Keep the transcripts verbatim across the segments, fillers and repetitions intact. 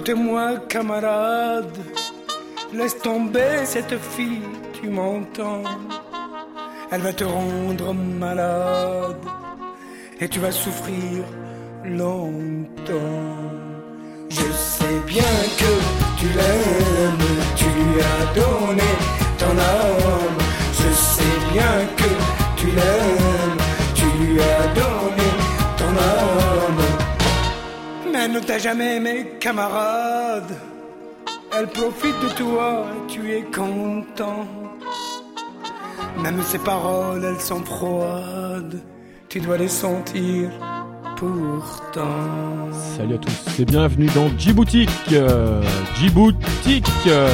Écoute-moi, camarade, laisse tomber cette fille, tu m'entends? Elle va te rendre malade et tu vas souffrir longtemps. Je sais bien que tu l'aimes, tu lui as donné ton âme. Je sais bien que tu l'aimes, tu lui as donné ton âme. Mais elle ne t'a jamais aimé, camarade. Elle profite de toi, tu es content. Même ses paroles, elles sont froides. Tu dois les sentir pourtant. Salut à tous et bienvenue dans Djiboutique. Euh, Djiboutique. Euh.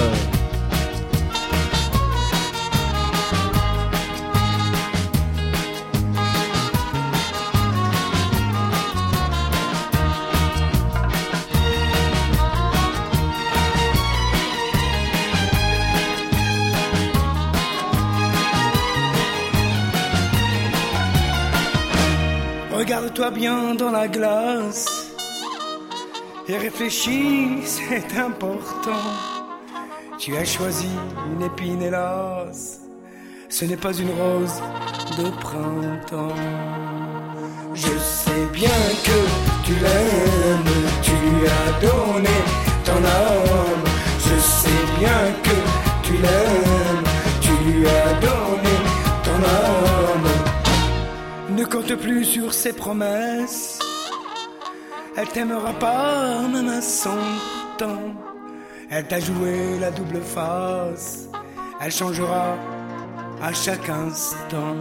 Regarde-toi bien dans la glace et réfléchis, c'est important. Tu as choisi une épine, hélas, ce n'est pas une rose de printemps. Je sais bien que tu l'aimes, tu lui as donné ton âme. Je sais bien que tu l'aimes, tu lui as donné ton âme. Ne compte plus sur ses promesses. Elle t'aimera pas même à cent ans. Elle t'a joué la double face. Elle changera à chaque instant.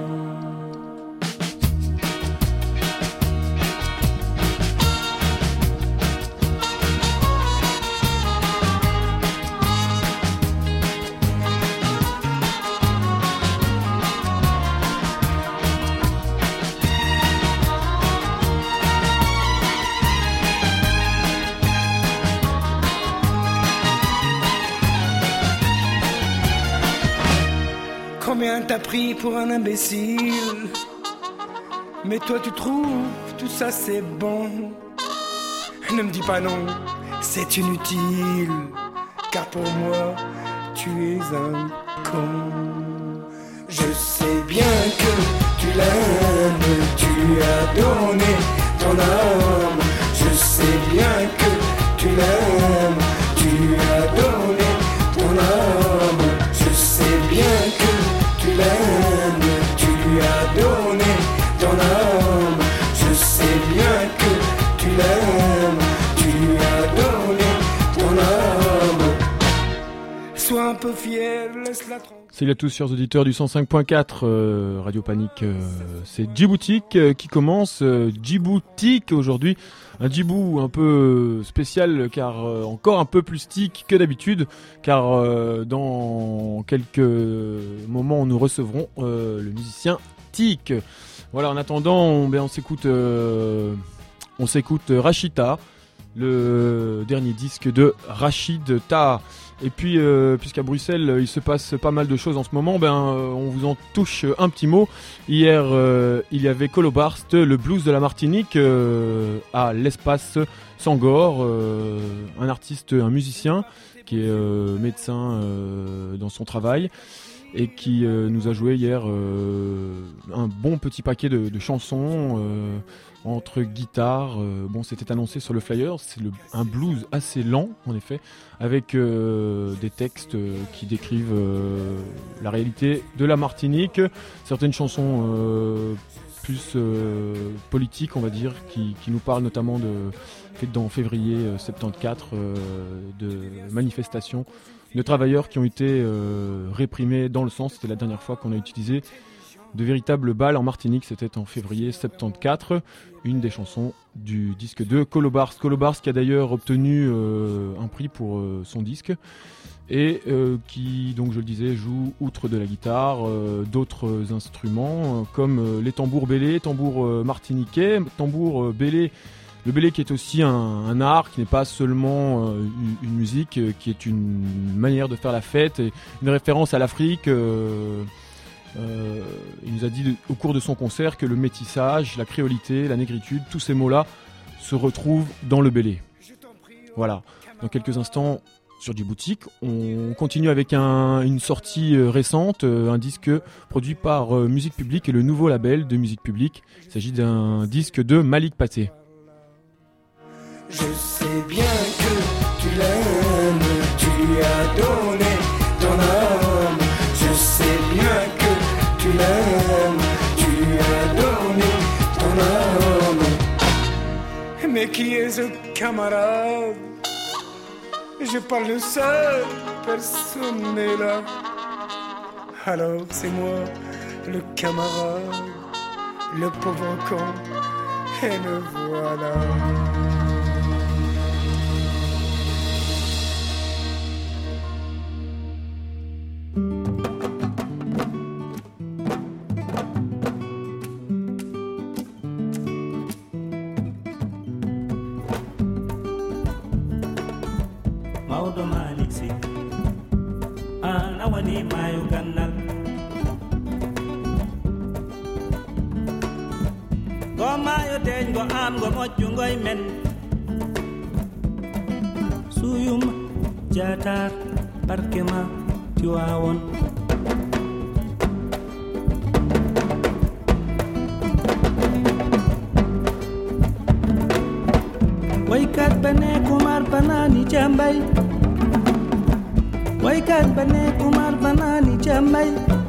Combien t'as pris pour un imbécile? Mais toi tu trouves tout ça c'est bon. Ne me dis pas non, c'est inutile. Car pour moi tu es un con. Je sais bien que tu l'aimes, tu lui as donné ton âme. Je sais bien que tu l'aimes, tu lui as donné ton âme. Je sais bien que tu l'aimes, tu lui as donné ton âme. Je sais bien que tu l'aimes, tu lui as donné ton âme. Sois un peu fier, laisse-la tranquille. Salut à tous, chers auditeurs du cent cinq point quatre, euh, Radio Panique, euh, c'est Djiboutique euh, qui commence. Euh, Djiboutique aujourd'hui, un Djibou un peu spécial car euh, encore un peu plus stick que d'habitude, car euh, dans quelques moments nous recevrons euh, le musicien Tic. Voilà, en attendant, on, ben, on s'écoute, euh, on s'écoute Rachita, le dernier disque de Rachid Taha. Et puis, euh, puisqu'à Bruxelles, il se passe pas mal de choses en ce moment, ben, euh, on vous en touche un petit mot. Hier, euh, il y avait Colobarst, le blues de la Martinique, euh, à l'Espace Sangor, euh, un artiste, un musicien qui est euh, médecin euh, dans son travail et qui euh, nous a joué hier euh, un bon petit paquet de, de chansons euh, entre guitares. Euh, bon, c'était annoncé sur le flyer, c'est le, un blues assez lent en effet, avec euh, des textes euh, qui décrivent euh, la réalité de la Martinique, certaines chansons euh, plus euh, politiques on va dire, qui, qui nous parlent notamment de faites dans février euh, soixante-quatorze euh, de manifestations de travailleurs qui ont été euh, réprimés dans le sang. C'était la dernière fois qu'on a utilisé de véritables balles en Martinique, c'était en février soixante-quatorze, une des chansons du disque de Colobarst. Colobarst qui a d'ailleurs obtenu euh, un prix pour euh, son disque et euh, qui, donc je le disais, joue outre de la guitare euh, d'autres instruments euh, comme euh, les tambours bélés, tambours euh, martiniquais, tambours euh, bélés. Le bélé qui est aussi un, un art, qui n'est pas seulement euh, une, une musique, euh, qui est une manière de faire la fête, et une référence à l'Afrique. Euh, euh, il nous a dit au cours de son concert que le métissage, la créolité, la négritude, tous ces mots-là se retrouvent dans le bélé. Voilà, dans quelques instants sur Djiboutique, on continue avec un, une sortie récente, un disque produit par Musique Publique et le nouveau label de Musique Publique. Il s'agit d'un disque de Malik Paté. Je sais bien que tu l'aimes, tu lui as donné ton âme. Je sais bien que tu l'aimes, tu lui as donné ton âme. Mais qui est ce camarade? Je parle seul, personne n'est là. Alors c'est moi, le camarade, le pauvre con, et le voilà. Maudo Malik Sy ana wani mayo gandal go mayo teñ go am go moccu ngoy men suyum jatar barkema tiwawon waykat bane kumar banani jambay waykat bane kumar banani jambay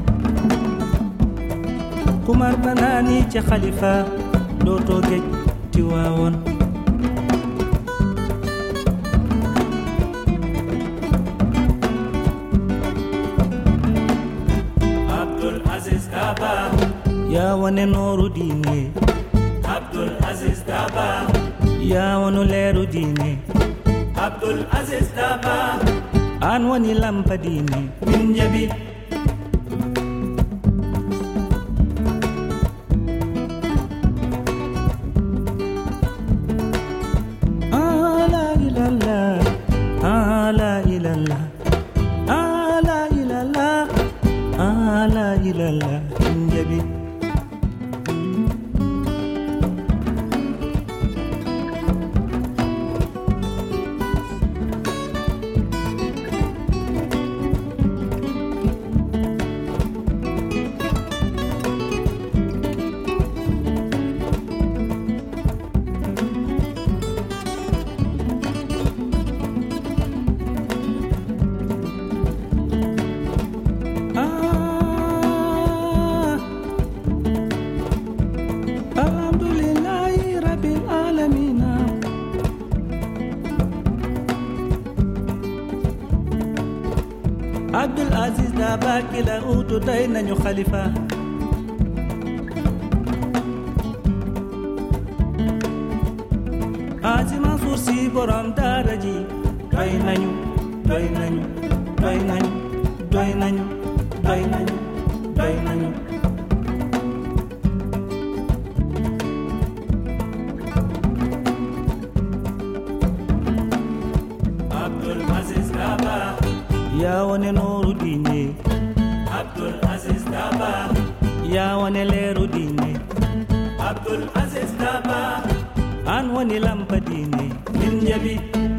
kumar banani ci khalifa doto gej tiwawon Abdul Aziz Daba ya wane noru dine Abdul Aziz Daba ya wanu leeru diine Abdul Aziz Daba an wani lampa diine min jabi ala ilalla ala ilalla ala ilalla ala ilalla min jabi Abdul Aziz Daba kila utu tay nañu khalifa Aji Mansour Sy borom daara ji doy nañu doy nañu doy nañu doy nañu doy nañu doy nañu Abdul Aziz Daba ya wane nooru diine Abdul Aziz Daba ya wane leeru diine Abdul Aziz Daba an wani lampa diine min jabi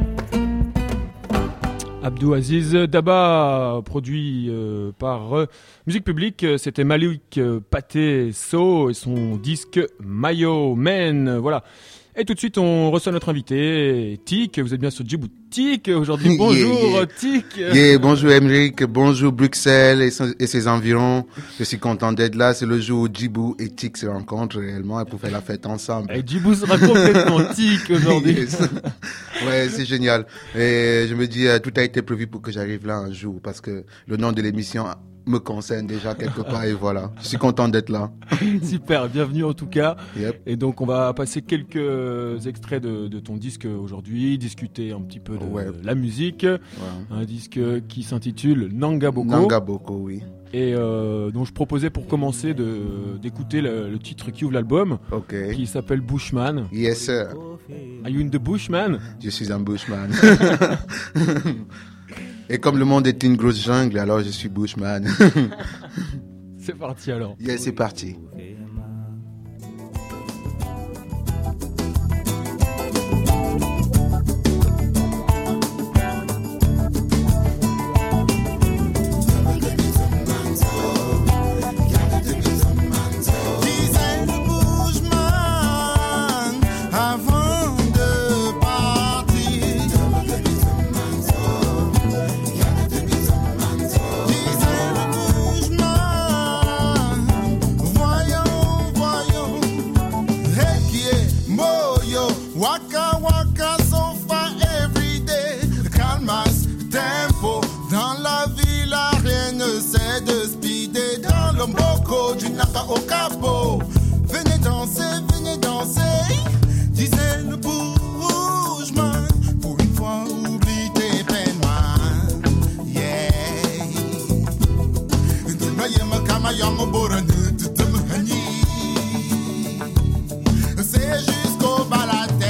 Abdou Aziz Daba, produit euh, par euh, Musique Publique, c'était Malik euh, Paté So et son disque Mayo Men. Voilà. Et tout de suite, on reçoit notre invité, Tic. Vous êtes bien sur Djiboutique aujourd'hui. Bonjour, yeah, yeah. Tic. Yeah, bonjour, Emeric. Bonjour, Bruxelles et, son, et ses environs. Je suis content d'être là. C'est le jour où Djibou et Tic se rencontrent réellement et pour faire la fête ensemble. Et Djibou sera complètement Tic aujourd'hui. Yes. Ouais, c'est génial. Et je me dis, tout a été prévu pour que j'arrive là un jour parce que le nom de l'émission me concerne déjà quelque part et voilà. Je suis content d'être là. Super, bienvenue en tout cas. Yep. Et donc on va passer quelques extraits de, de ton disque aujourd'hui, discuter un petit peu de ouais. la musique. Ouais. Un disque qui s'intitule Nanga Boko. Nanga Boko, oui. Et euh, donc je proposais pour commencer de, d'écouter le, le titre qui ouvre l'album, okay. qui s'appelle Bushman. Yes sir. Are you in the Bushman? Je suis un Bushman. Et comme le monde est une grosse jungle, alors je suis Bushman. C'est parti alors. Yeah, c'est parti. Lomboko, du Naka au Capo. Venez danser, venez danser, disait le bourgeman. Pour une fois, oublie tes peines, man. Yeah. C'est jusqu'au bas la tête.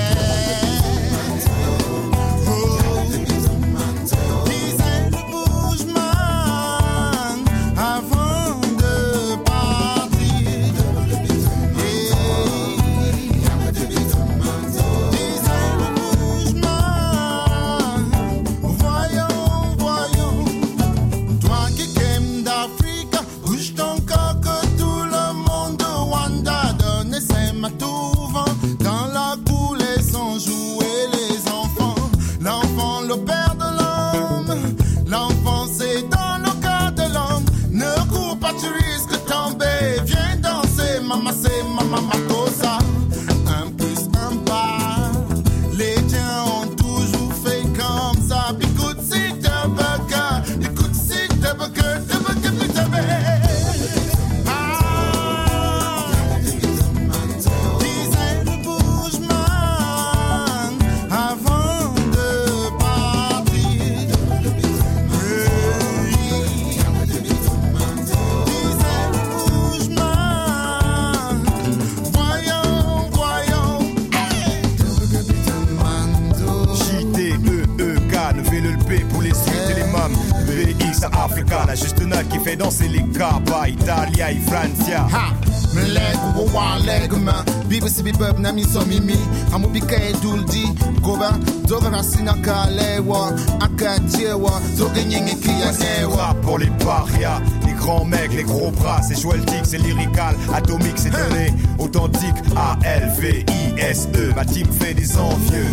La juste note qui fait danser les Capa, Italia et Francia. Ha! Me leg ou one leg man. Bibi si bibab na mi so mimi. Amu bika e duldi. Goba doga na sinaka lewa. Akajewa doga nyingi kia newa. Rap pour les parias, les grands mecs, les gros bras. C'est Joeltic, c'est lyrical, atomique, c'est donné. Authentique, A L V I S E. Ma team fait des envieux.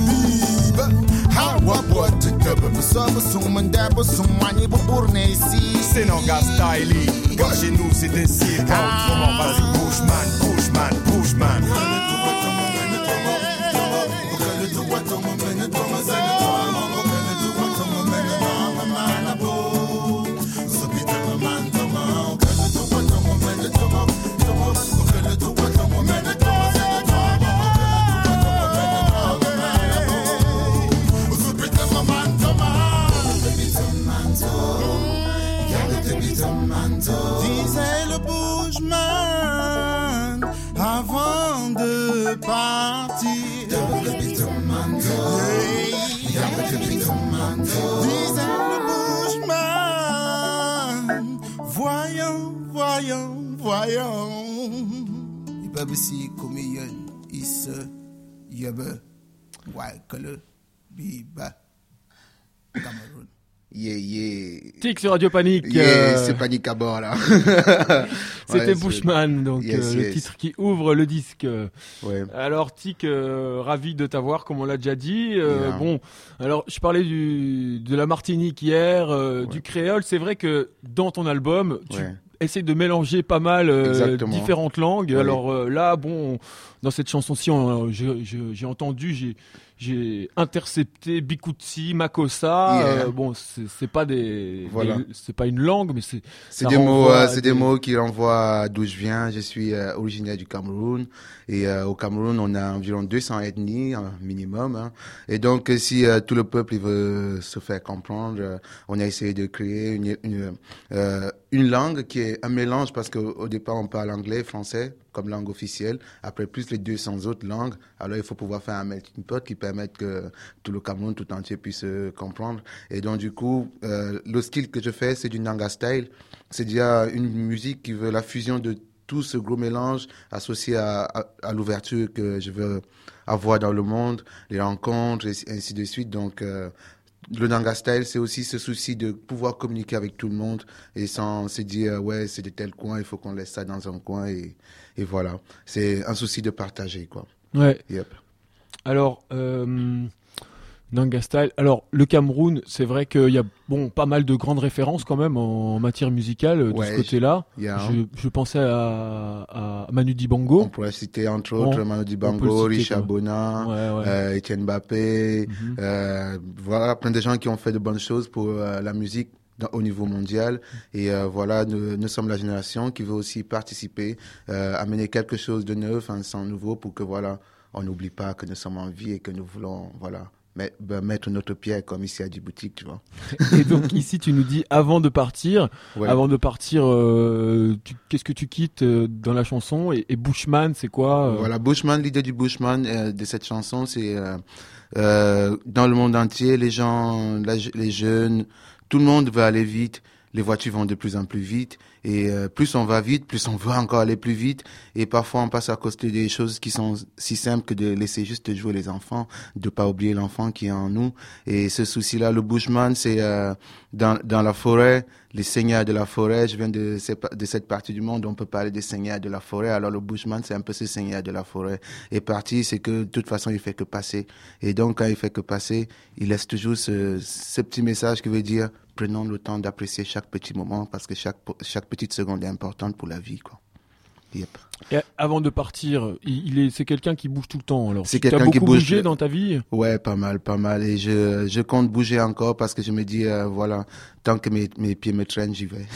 C'est Nanga Style, car chez nous c'est des cils. Autrement, vas-y, Bushman, Bushman, Bushman. Disait le bushman avant de partir. Disait le bushman. Voyons, voyons, voyons. Ibabisi komiyon isse yebe waikele biba Cameroun. Yeah, yeah. Tic sur Radio Panique. Yeah, euh... c'est Panique à bord, là. C'était Ouais, Bushman, donc yes, euh, le yes. titre qui ouvre le disque. Ouais. Alors Tic, euh, ravi de t'avoir, comme on l'a déjà dit. Euh, Yeah. Bon, alors je parlais du de la Martinique hier, euh, Ouais. du créole. C'est vrai que dans ton album, tu Ouais. essaies de mélanger pas mal euh, Exactement. différentes langues. Ouais. Alors euh, là, bon, dans cette chanson-ci, on- j'ai j'ai- j'ai entendu, j'ai j'ai intercepté Bikutsi, Makossa. Yeah. Euh, bon, c'est c'est pas des, Voilà. des- c'est pas une langue, mais c'est C'est ça des mots, renvoie euh, à c'est des mots qui renvoient d'où je viens. Je suis euh, originaire du Cameroun et euh, au Cameroun on a environ deux cents ethnies un minimum. Hein. Et donc euh, si euh, tout le peuple il veut se faire comprendre, euh, on a essayé de créer une une, euh, une langue qui est un mélange parce qu'au au départ on parle anglais, français comme langue officielle. Après plus les deux cents autres langues, alors il faut pouvoir faire un melting pot qui permette que tout le Cameroun tout entier puisse euh, comprendre. Et donc du coup, euh, le style que je fais, c'est du Nanga style. C'est déjà une musique qui veut la fusion de tout ce gros mélange associé à, à, à l'ouverture que je veux avoir dans le monde, les rencontres et ainsi de suite. Donc euh, le Nanga style, c'est aussi ce souci de pouvoir communiquer avec tout le monde et sans se dire euh, ouais c'est de tel coin, il faut qu'on laisse ça dans un coin et, et voilà. C'est un souci de partager quoi. Ouais. Yep. Alors, euh, Nanga Style. Alors, le Cameroun, c'est vrai qu'il y a bon pas mal de grandes références quand même en matière musicale euh, de Ouais, ce côté-là. il y a, Je, je pensais à, à Manu On Dibango. pourrait citer entre Bon, autres Manu on peut Dibango, le citer, Richard quoi. Bonin, Ouais, ouais. euh, Etienne Mbappé, Mhm. euh, voilà plein de gens qui ont fait de bonnes choses pour euh, la musique dans, au niveau mondial. Et euh, voilà, nous, nous sommes la génération qui veut aussi participer, euh, amener quelque chose de neuf, un sang nouveau, pour que voilà, on n'oublie pas que nous sommes en vie et que nous voulons voilà met, ben, mettre notre pierre comme ici à Djibouti, tu vois. Et donc ici, tu nous dis avant de partir, Ouais. avant de partir, euh, tu, qu'est-ce que tu quittes euh, dans la chanson et, et Bushman, c'est quoi euh Voilà, Bushman, l'idée du Bushman euh, de cette chanson, c'est euh, euh, dans le monde entier, les gens, la, les jeunes, tout le monde veut aller vite. Les voitures vont de plus en plus vite et euh, plus on va vite, plus on veut encore aller plus vite et parfois on passe à côté des choses qui sont si simples que de laisser juste jouer les enfants, de pas oublier l'enfant qui est en nous. Et ce souci-là, le Bushman, c'est euh, dans dans la forêt, les seigneurs de la forêt. Je viens de de cette partie du monde, on peut parler des seigneurs de la forêt. Alors le Bushman, c'est un peu ce seigneur de la forêt. Et parti, c'est que de toute façon, il fait que passer. Et donc quand il fait que passer, il laisse toujours ce ce petit message qui veut dire prenons le temps d'apprécier chaque petit moment parce que chaque, chaque petite seconde est importante pour la vie, quoi. Yep. Et avant de partir, il, il est, c'est quelqu'un qui bouge tout le temps. Alors, c'est tu as quelqu'un beaucoup qui bouge bougé dans ta vie? Ouais, pas mal, pas mal. Et je, je compte bouger encore parce que je me dis, euh, voilà, tant que mes, mes pieds me traînent, j'y vais.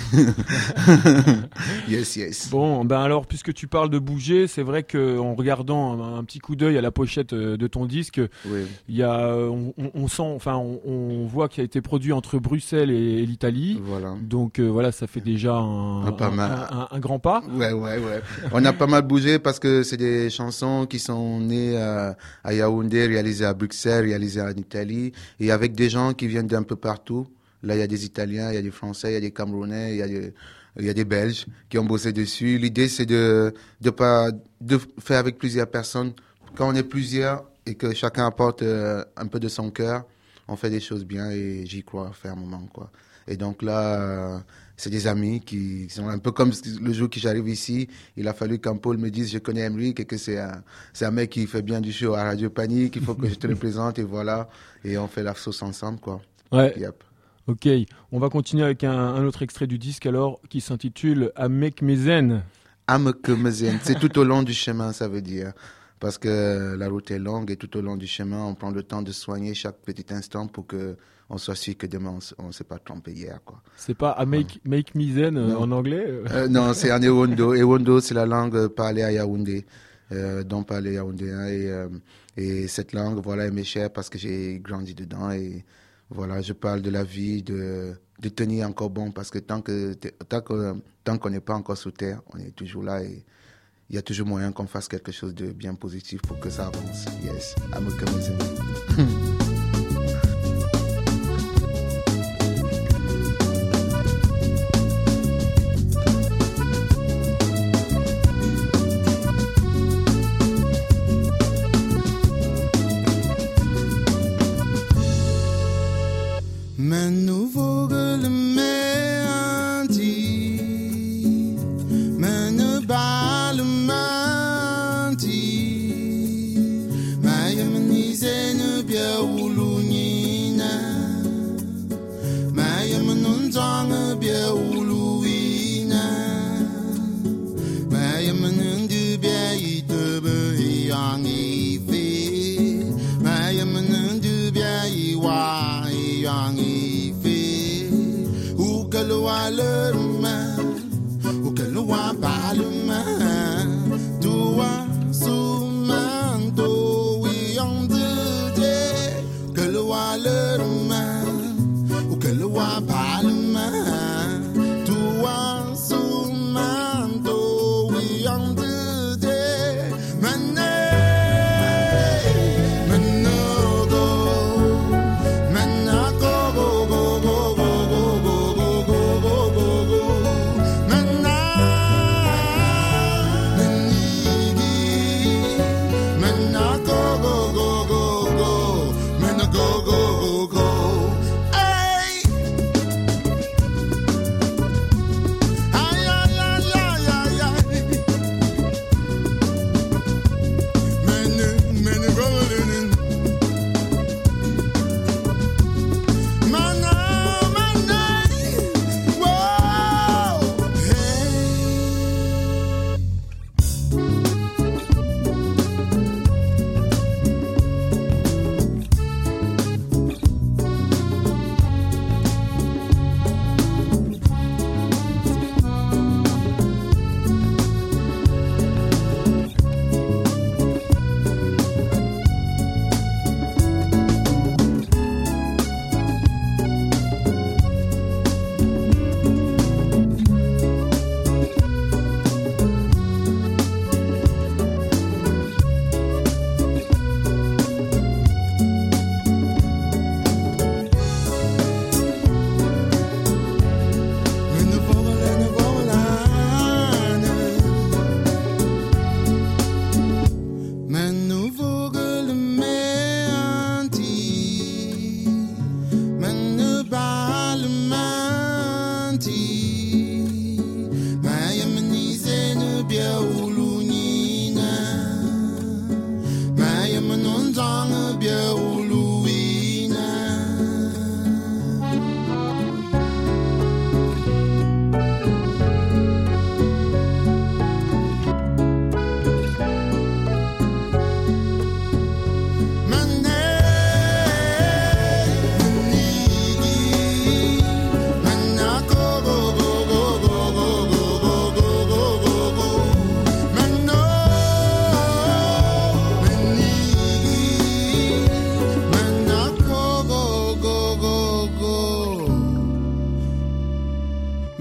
Yes, yes. Bon, ben alors, puisque tu parles de bouger, c'est vrai que en regardant un, un petit coup d'œil à la pochette de ton disque, Oui. il y a, on, on, on sent, enfin, on, on voit qu'il a été produit entre Bruxelles et, et l'Italie. Voilà. Donc euh, voilà, ça fait déjà un, Ah, pas un, mal. un, un, un grand pas. Ouais, ouais, ouais. On a pas mal bougé parce que c'est des chansons qui sont nées euh, à Yaoundé, réalisées à Bruxelles, réalisées en Italie, et avec des gens qui viennent d'un peu partout. Là, il y a des Italiens, il y a des Français, il y a des Camerounais, il y a des, il y a des Belges qui ont bossé dessus. L'idée, c'est de, de pas, de faire avec plusieurs personnes. Quand on est plusieurs et que chacun apporte euh, un peu de son cœur, on fait des choses bien et j'y crois fermement, quoi. Et donc là, euh, c'est des amis qui sont un peu comme le jour que j'arrive ici, il a fallu qu'un Paul me dise je connais Emric et que c'est un, c'est un mec qui fait bien du show à Radio Panique, il faut que je te le présente et voilà. Et on fait la sauce ensemble, quoi. Ouais. Yep. Ok, on va continuer avec un, un autre extrait du disque alors qui s'intitule Amek Mezen. Amek Mezen, c'est tout au long du chemin, ça veut dire. Parce que la route est longue et tout au long du chemin, on prend le temps de soigner chaque petit instant pour que on soit sûr que demain on ne s'est pas trompé hier, quoi. C'est pas Amek Ouais. Make Mezen euh, Non. en anglais euh Euh, non, c'est en Ewondo. Ewondo, c'est la langue parlée à Yaoundé, euh, dont parlent les Yaoundéens. Et, euh, et cette langue, voilà, elle m'est chère parce que j'ai grandi dedans. Et voilà, je parle de la vie, de, de tenir encore bon parce que tant que tant que tant qu'on n'est pas encore sous terre, on est toujours là et il y a toujours moyen qu'on fasse quelque chose de bien positif pour que ça avance. Yes, I'm a comedian. Men nu vågede med anti Men nu bale manti Maya menise nu bia ulunina Maya menunzanga bia uluina Maya menundu bia itebe yang ife Maya menundu bia iwa yang Ukalwa lerma, ukalwa balma, tua sumando wiyongde, ukalwa lerma, ukalwa balma, tua sumando wiyongde, mane, manogo, manago.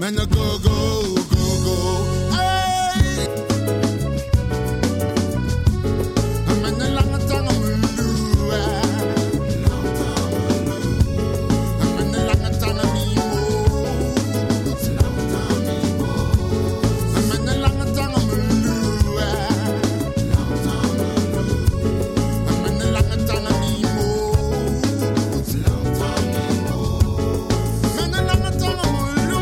Man, I go, go, go, go. Hey! Man, I long time I'm blue. Long time I'm blue. Man, I long time I'm emo. Long time emo. Man, I long time I'm blue. Long time I'm blue. Man, I long time I'm emo. Long time emo. Man, I long time I'm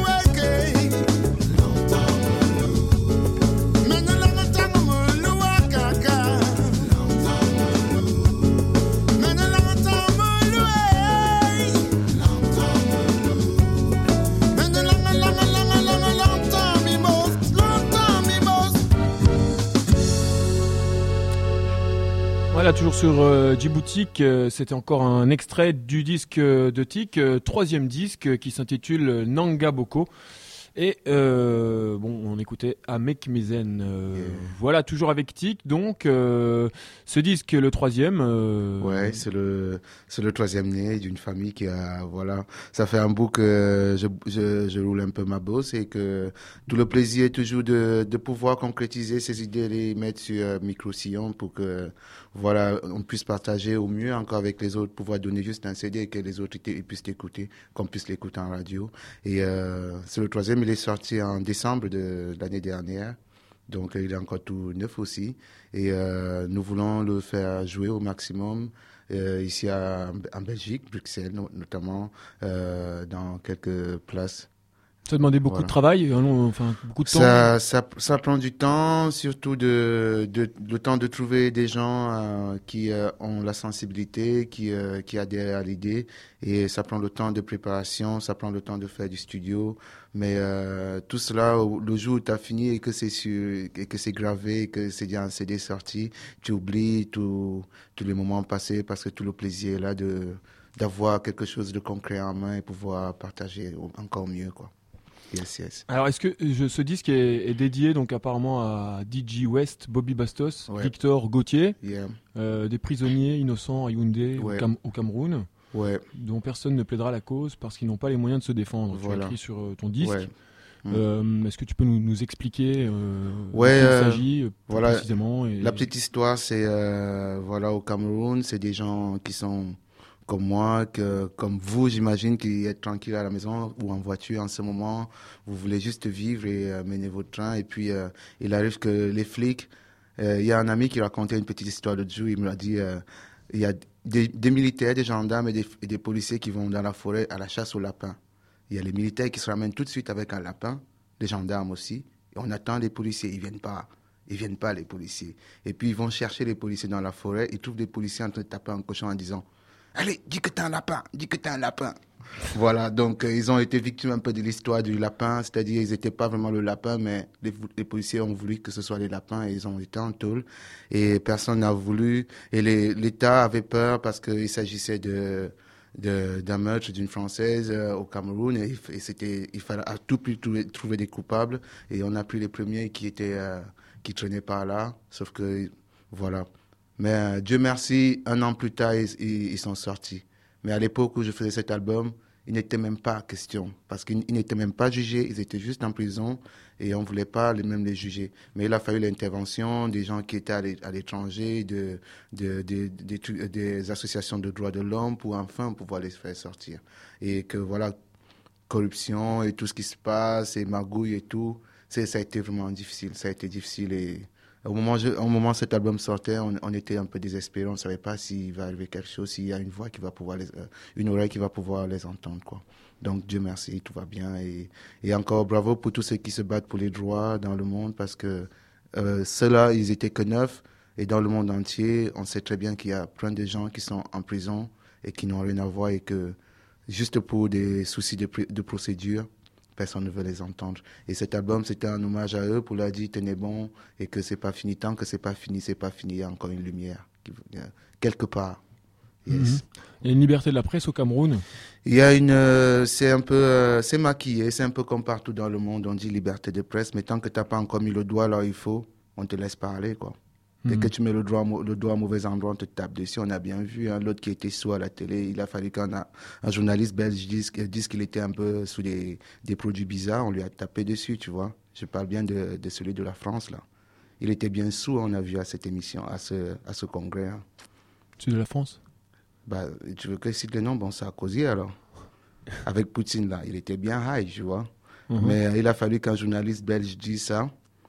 Voilà, toujours sur euh, Djiboutique, euh, c'était encore un extrait du disque euh, de Tic, euh, troisième disque euh, qui s'intitule Nanga Boko. Et euh, bon, on écoutait Amek Mezen. Euh, yeah. Voilà, toujours avec Tic. Donc, euh, ce disque, le troisième. Euh... Ouais, c'est le c'est le troisième né d'une famille qui a voilà. Ça fait un bout que je je, je roule un peu ma bosse et que tout le plaisir est toujours de de pouvoir concrétiser ces idées, les mettre sur euh, micro sillon pour que voilà on puisse partager au mieux encore avec les autres, pouvoir donner juste un C D et que les autres ils puissent l'écouter, qu'on puisse l'écouter en radio. Et euh, c'est le troisième. Il est sorti en décembre de l'année dernière, donc il est encore tout neuf aussi. Et euh, nous voulons le faire jouer au maximum euh, ici à, en Belgique, Bruxelles notamment, euh, dans quelques places. Ça demandait beaucoup voilà. de travail, enfin beaucoup de temps. Ça, ça, ça prend du temps, surtout de, de, le temps de trouver des gens euh, qui euh, ont la sensibilité, qui, euh, qui adhèrent à l'idée, et ça prend le temps de préparation, ça prend le temps de faire du studio, mais euh, tout cela, le jour où tu as fini et que c'est sur, et que c'est gravé, et que c'est déjà un C D sorti, tu oublies tous tous les moments passés parce que tout le plaisir est là de d'avoir quelque chose de concret en main et pouvoir partager encore mieux, quoi. Yes, yes. Alors, est-ce que je, ce disque est, est dédié donc apparemment à D J West, Bobby Bastos, ouais. Victor Gauthier, yeah. euh, des prisonniers innocents à Yaoundé ouais. au, Cam- au Cameroun, ouais. dont personne ne plaidera la cause parce qu'ils n'ont pas les moyens de se défendre. Voilà. Tu as écrit sur euh, ton disque. Ouais. Euh, mmh. Est-ce que tu peux nous, nous expliquer euh, ouais, de quoi euh, il s'agit voilà. précisément et... La petite histoire, c'est euh, voilà au Cameroun, c'est des gens qui sont comme moi, que, comme vous, j'imagine, qui êtes tranquille à la maison ou en voiture en ce moment, vous voulez juste vivre et euh, mener votre train. Et puis, euh, il arrive que les flics, il euh, y a un ami qui racontait une petite histoire l'autre jour, il me l'a dit, il euh, y a des, des militaires, des gendarmes et des, et des policiers qui vont dans la forêt à la chasse aux lapins. Il y a les militaires qui se ramènent tout de suite avec un lapin, les gendarmes aussi, et on attend les policiers, ils viennent pas. Ils viennent pas, les policiers. Et puis, ils vont chercher les policiers dans la forêt, ils trouvent des policiers en train de taper un cochon en disant « Allez, dis que t'es un lapin, dis que t'es un lapin !» Voilà, donc euh, ils ont été victimes un peu de l'histoire du lapin, c'est-à-dire ils n'étaient pas vraiment le lapin, mais les, les policiers ont voulu que ce soit les lapins et ils ont été en tôle. Et personne n'a voulu, et les, l'État avait peur parce qu'il s'agissait de, de, d'un meurtre d'une Française euh, au Cameroun, et, et c'était, il fallait à tout prix trouver, trouver des coupables, et on a pris les premiers qui étaient, euh, qui traînaient par là, sauf que, voilà. Mais euh, Dieu merci, un an plus tard, ils, ils, ils sont sortis. Mais à l'époque où je faisais cet album, il n'était même pas question. Parce qu'ils n'étaient même pas jugés, ils étaient juste en prison et on ne voulait pas les, même les juger. Mais il a fallu l'intervention des gens qui étaient à l'étranger, de, de, de, de, de, des associations de droits de l'homme pour enfin pouvoir les faire sortir. Et que voilà, corruption et tout ce qui se passe, et magouille et tout, c'est, ça a été vraiment difficile. Ça a été difficile et... Au moment, je, au moment où cet album sortait, on, on était un peu désespérés. On ne savait pas s'il va arriver quelque chose, s'il y a une voix qui va pouvoir les, euh, une oreille qui va pouvoir les entendre, quoi. Donc, Dieu merci, tout va bien. Et, et encore bravo pour tous ceux qui se battent pour les droits dans le monde, parce que euh, ceux-là, ils étaient que neuf. Et dans le monde entier, on sait très bien qu'il y a plein de gens qui sont en prison et qui n'ont rien à voir et que juste pour des soucis de, de procédure, personne ne veut les entendre. Et cet album, c'était un hommage à eux pour leur dire tenez bon et que c'est pas fini. Tant que c'est pas fini, c'est pas fini. Il y a encore une lumière quelque part. Yes. Mm-hmm. Il y a une liberté de la presse au Cameroun. Il y a une, euh, c'est un peu, euh, c'est maquillé. C'est un peu comme partout dans le monde. On dit liberté de presse, mais tant que t'as pas encore mis le doigt là où il faut, on te laisse parler, quoi. Dès Mhm. que tu mets le doigt, le doigt au mauvais endroit, on te tape dessus. On a bien vu hein, l'autre qui était sous à la télé. Il a fallu qu'un un journaliste belge dise, dise qu'il était un peu sous des, des produits bizarres. On lui a tapé dessus, tu vois. Je parle bien de, de celui de la France, là. Il était bien sous, on a vu à cette émission, à ce, à ce congrès. Hein. C'est de la France. Bah, tu veux que je cite le nom? Bon, c'est à causer alors. Avec Poutine, là, il était bien high, tu vois. Mhm. Mais euh, il a fallu qu'un journaliste belge dise ça.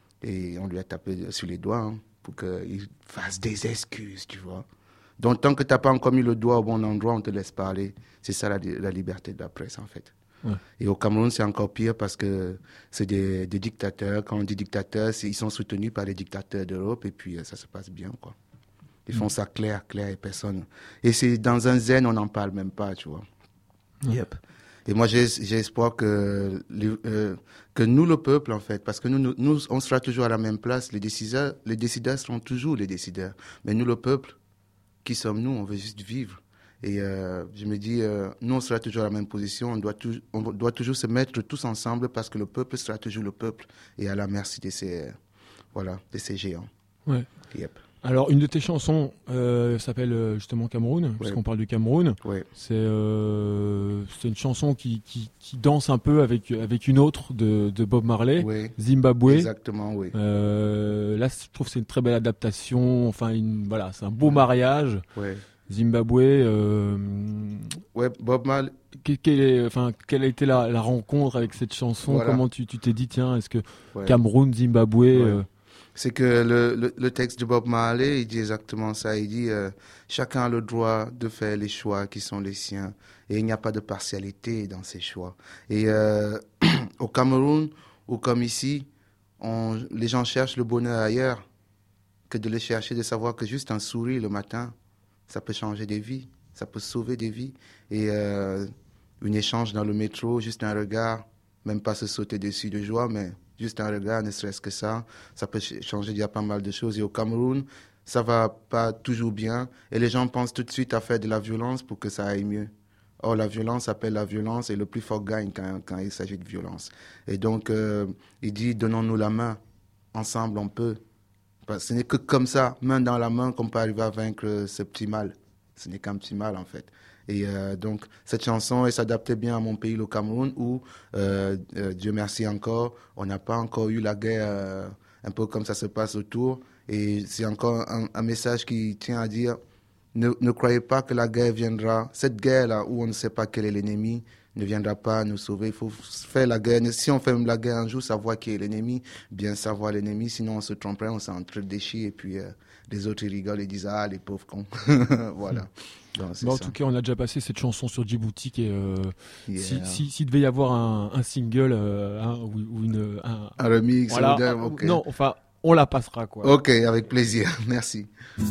Et on lui a tapé sur les doigts hein, pour qu'il fasse des excuses, tu vois. Donc, tant que tu n'as pas encore mis le doigt au bon endroit, on te laisse parler. C'est ça la, la liberté de la presse, en fait. Ouais. Et au Cameroun, c'est encore pire parce que c'est des, des dictateurs. Quand on dit dictateurs, c'est, ils sont soutenus par les dictateurs d'Europe et puis euh, ça se passe bien, quoi. Ils font ça clair, clair et personne. Et c'est dans un zen, on n'en parle même pas, tu vois. Ouais. Yep. Et moi, j'ai, j'ai espoir que, les, euh, que nous, le peuple, en fait, parce que nous, nous, nous, on sera toujours à la même place. Les décideurs, les décideurs seront toujours les décideurs. Mais nous, le peuple, qui sommes-nous? On veut juste vivre. Et euh, je me dis, euh, nous, on sera toujours à la même position. On doit, tou- on doit toujours se mettre tous ensemble parce que le peuple sera toujours le peuple. Et à la merci de ces, euh, voilà, de ces géants. Ouais. Yep. Alors, une de tes chansons euh, s'appelle euh, justement Cameroun, Ouais. puisqu'on parle du Cameroun. Ouais. C'est euh, c'est une chanson qui, qui, qui danse un peu avec, avec une autre de, de Bob Marley, Oui. Zimbabwe. Exactement, oui. Euh, là, je trouve que c'est une très belle adaptation. Enfin, une, voilà, c'est un beau mariage. Ouais. Zimbabwe. Euh, Ouais, Bob Marley. que- quelle, est- enfin, quelle a été la, la rencontre avec cette chanson? Voilà. Comment tu tu t'es dit, tiens, est-ce que Ouais. Cameroun, Zimbabwe. euh, C'est que le, le, le texte de Bob Marley, il dit exactement ça. Il dit euh, chacun a le droit de faire les choix qui sont les siens. Et il n'y a pas de partialité dans ces choix. Et euh, au Cameroun, ou comme ici, on, les gens cherchent le bonheur ailleurs que de le chercher, de savoir que juste un sourire le matin, ça peut changer des vies, ça peut sauver des vies. Et euh, un échange dans le métro, juste un regard, même pas se sauter dessus de joie, mais juste un regard, ne serait-ce que ça, ça peut ch- changer, il y a pas mal de choses. Et au Cameroun, ça va pas toujours bien. Et les gens pensent tout de suite à faire de la violence pour que ça aille mieux. Or, la violence appelle la violence et le plus fort gagne quand, quand il s'agit de violence. Et donc, euh, il dit, donnons-nous la main. Ensemble, on peut. Parce que ce n'est que comme ça, main dans la main, qu'on peut arriver à vaincre ce petit mal. Ce n'est qu'un petit mal, en fait. Et euh, donc, cette chanson, elle s'adaptait bien à mon pays, le Cameroun, où, euh, euh, Dieu merci encore, on n'a pas encore eu la guerre euh, un peu comme ça se passe autour. Et c'est encore un, un message qui tient à dire, ne, ne croyez pas que la guerre viendra. Cette guerre-là, où on ne sait pas quel est l'ennemi, ne viendra pas nous sauver. Il faut faire la guerre. Si on fait la guerre un jour, savoir qui est l'ennemi, bien savoir l'ennemi, sinon on se tromperait, on s'entre-déchire et puis euh, les autres ils rigolent et disent « Ah, les pauvres cons ». Voilà. Donc, c'est Bah, en ça. tout cas, on a déjà passé cette chanson sur Djibouti. Et, euh, Yeah. si, si, s'il devait y avoir un, un single euh, un- ou, ou une. Un, Un remix, voilà, moderne, un- ok. Non, enfin, on la passera, quoi. Ok, avec plaisir. Merci.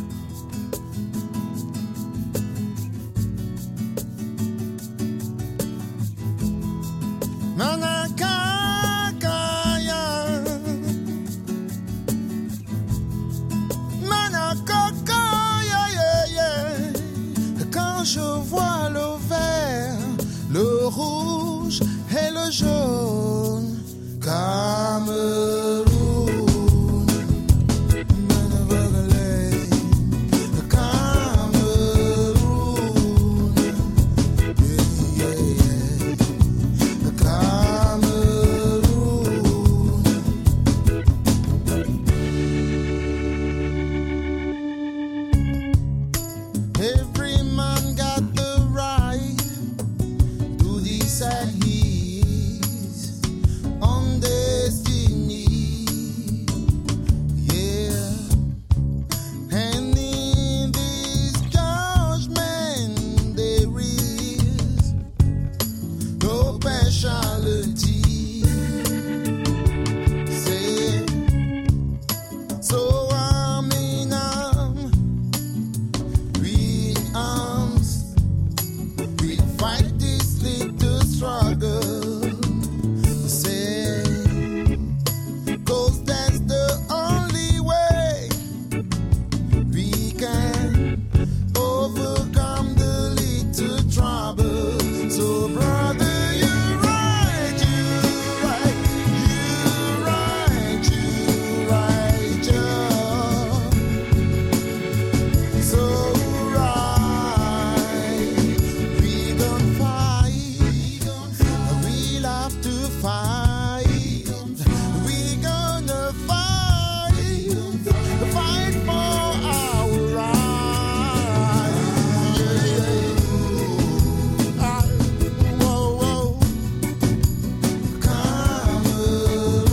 Manakakaya, Manakakaya, yeah, yeah. Quand je vois le vert, le rouge et le jaune, Cameroun. Manavagale, Cameroun. Yeah, yeah, yeah. Cameroun. Every man got the right to decide his on the fight. We gonna fight, fight for our rights. Yeah, yeah. Ah, whoa, whoa. Cameroon,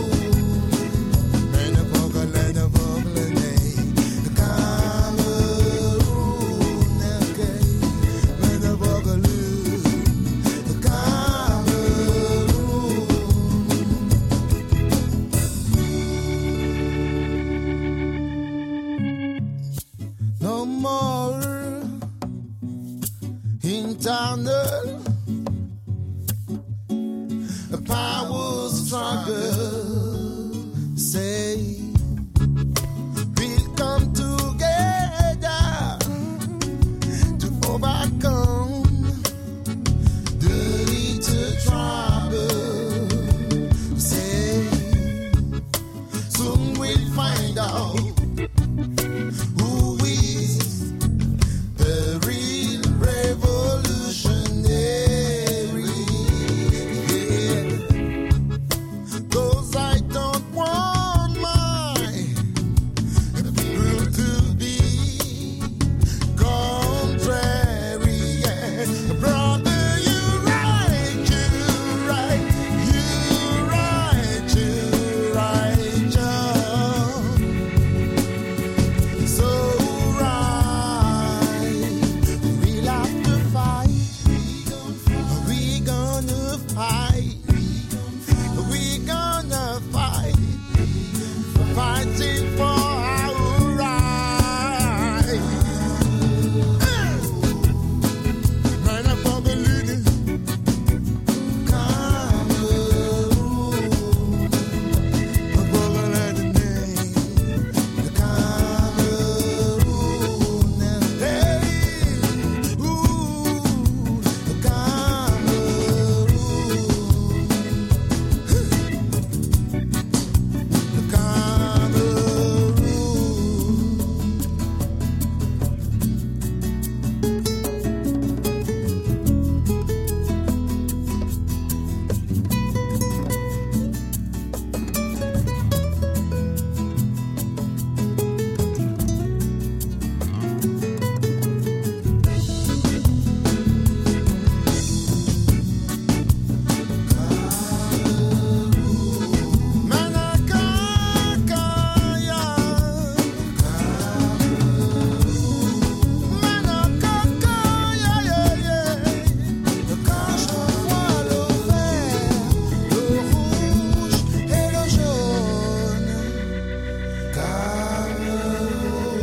land of Oga, land of Oglene. Cameroon, okay, land of Ogaloo. Cameroon. No more internal power struggle. Say we'll come together to overcome the little trouble. Say soon we'll find out who is the real revolutionary. Yeah. 'Cause I don't want my people to be contrary. Yeah. Brother, you right, you right, you right, you right, yeah. So right, we'll have to fight. We gonna fight. We gonna fight. Fighting for our rights. Man up on the leading. Cameroon. The bullet and the name. The Cameroon. Hey, ooh, the Cameroon. The Cameroon. Manakakaya. Manakakaya, yeah, yeah. Quand je vois le vert, le rouge et le jaune. Cameroun.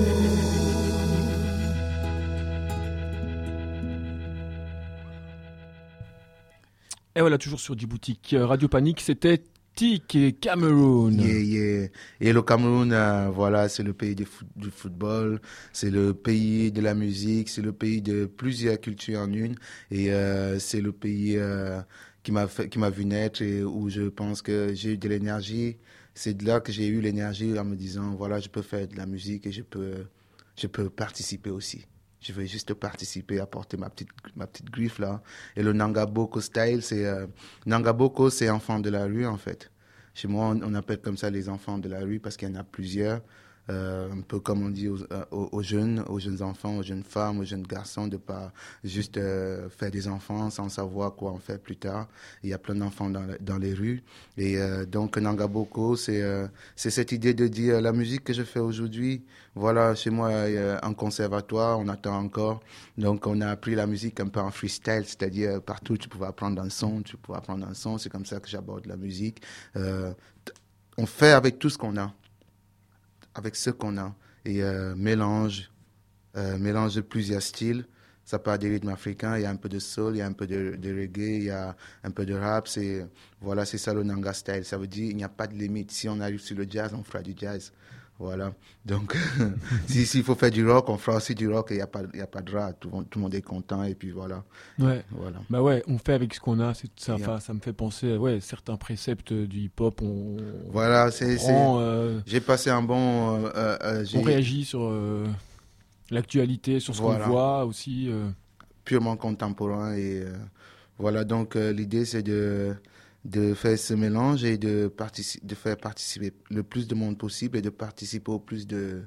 Et voilà, toujours sur Djibouti. Euh, Radio Panique, c'était Tic et Cameroun. Yeah, yeah. Et le Cameroun, euh, voilà, c'est le pays du, foot- du football, c'est le pays de la musique, c'est le pays de plusieurs cultures en une. Et euh, c'est le pays euh, qui m'a fait, qui m'a vu naître et où je pense que j'ai eu de l'énergie. C'est de là que j'ai eu l'énergie en me disant, voilà, je peux faire de la musique et je peux, je peux participer aussi. Je veux juste participer, apporter ma petite, ma petite griffe là. Et le Nangaboko style, c'est euh, Nangaboko, c'est enfant de la rue en fait. Chez moi, on, on appelle comme ça les enfants de la rue parce qu'il y en a plusieurs. Euh, un peu comme on dit aux, euh, aux, aux jeunes, aux jeunes enfants, aux jeunes femmes, aux jeunes garçons, de pas juste euh, faire des enfants sans savoir quoi en faire plus tard. Il y a plein d'enfants dans, la- dans les rues. Et euh, donc Nangaboko, c'est euh, c'est cette idée de dire la musique que je fais aujourd'hui. Voilà, chez moi, il y a un conservatoire, on attend encore. Donc on a appris la musique un peu en freestyle, c'est-à-dire partout tu pouvais apprendre un son, tu pouvais apprendre un son. C'est comme ça que j'aborde la musique. Euh, t- on fait avec tout ce qu'on a. Avec ce qu'on a et euh, mélange, euh, mélange de plusieurs styles. Ça part des rythmes africains, il y a un peu de soul, il y a un peu de, de reggae, il y a un peu de rap. C'est, voilà, c'est ça le Nanga style. Ça veut dire qu'il n'y a pas de limite. Si on arrive sur le jazz, on fera du jazz. Voilà. Donc, si, s'il faut faire du rock, on fera aussi du rock et il n'y a pas, il y a pas de rap. Tout, le monde- tout le monde est content et puis voilà. Ouais. Voilà. Bah ouais, on fait avec ce qu'on a. C'est ça. Et, Enfin, ça me fait penser, ouais, certains préceptes du hip-hop. On, Voilà, c'est, c'est, prend, euh, j'ai passé un bon, euh, euh, euh, j'ai on réagit sur euh, l'actualité, sur ce Voilà. qu'on voit aussi. euh. purement contemporain et euh, voilà. Donc euh, l'idée c'est de de faire ce mélange et de, partici- de faire participer le plus de monde possible et de participer au plus de,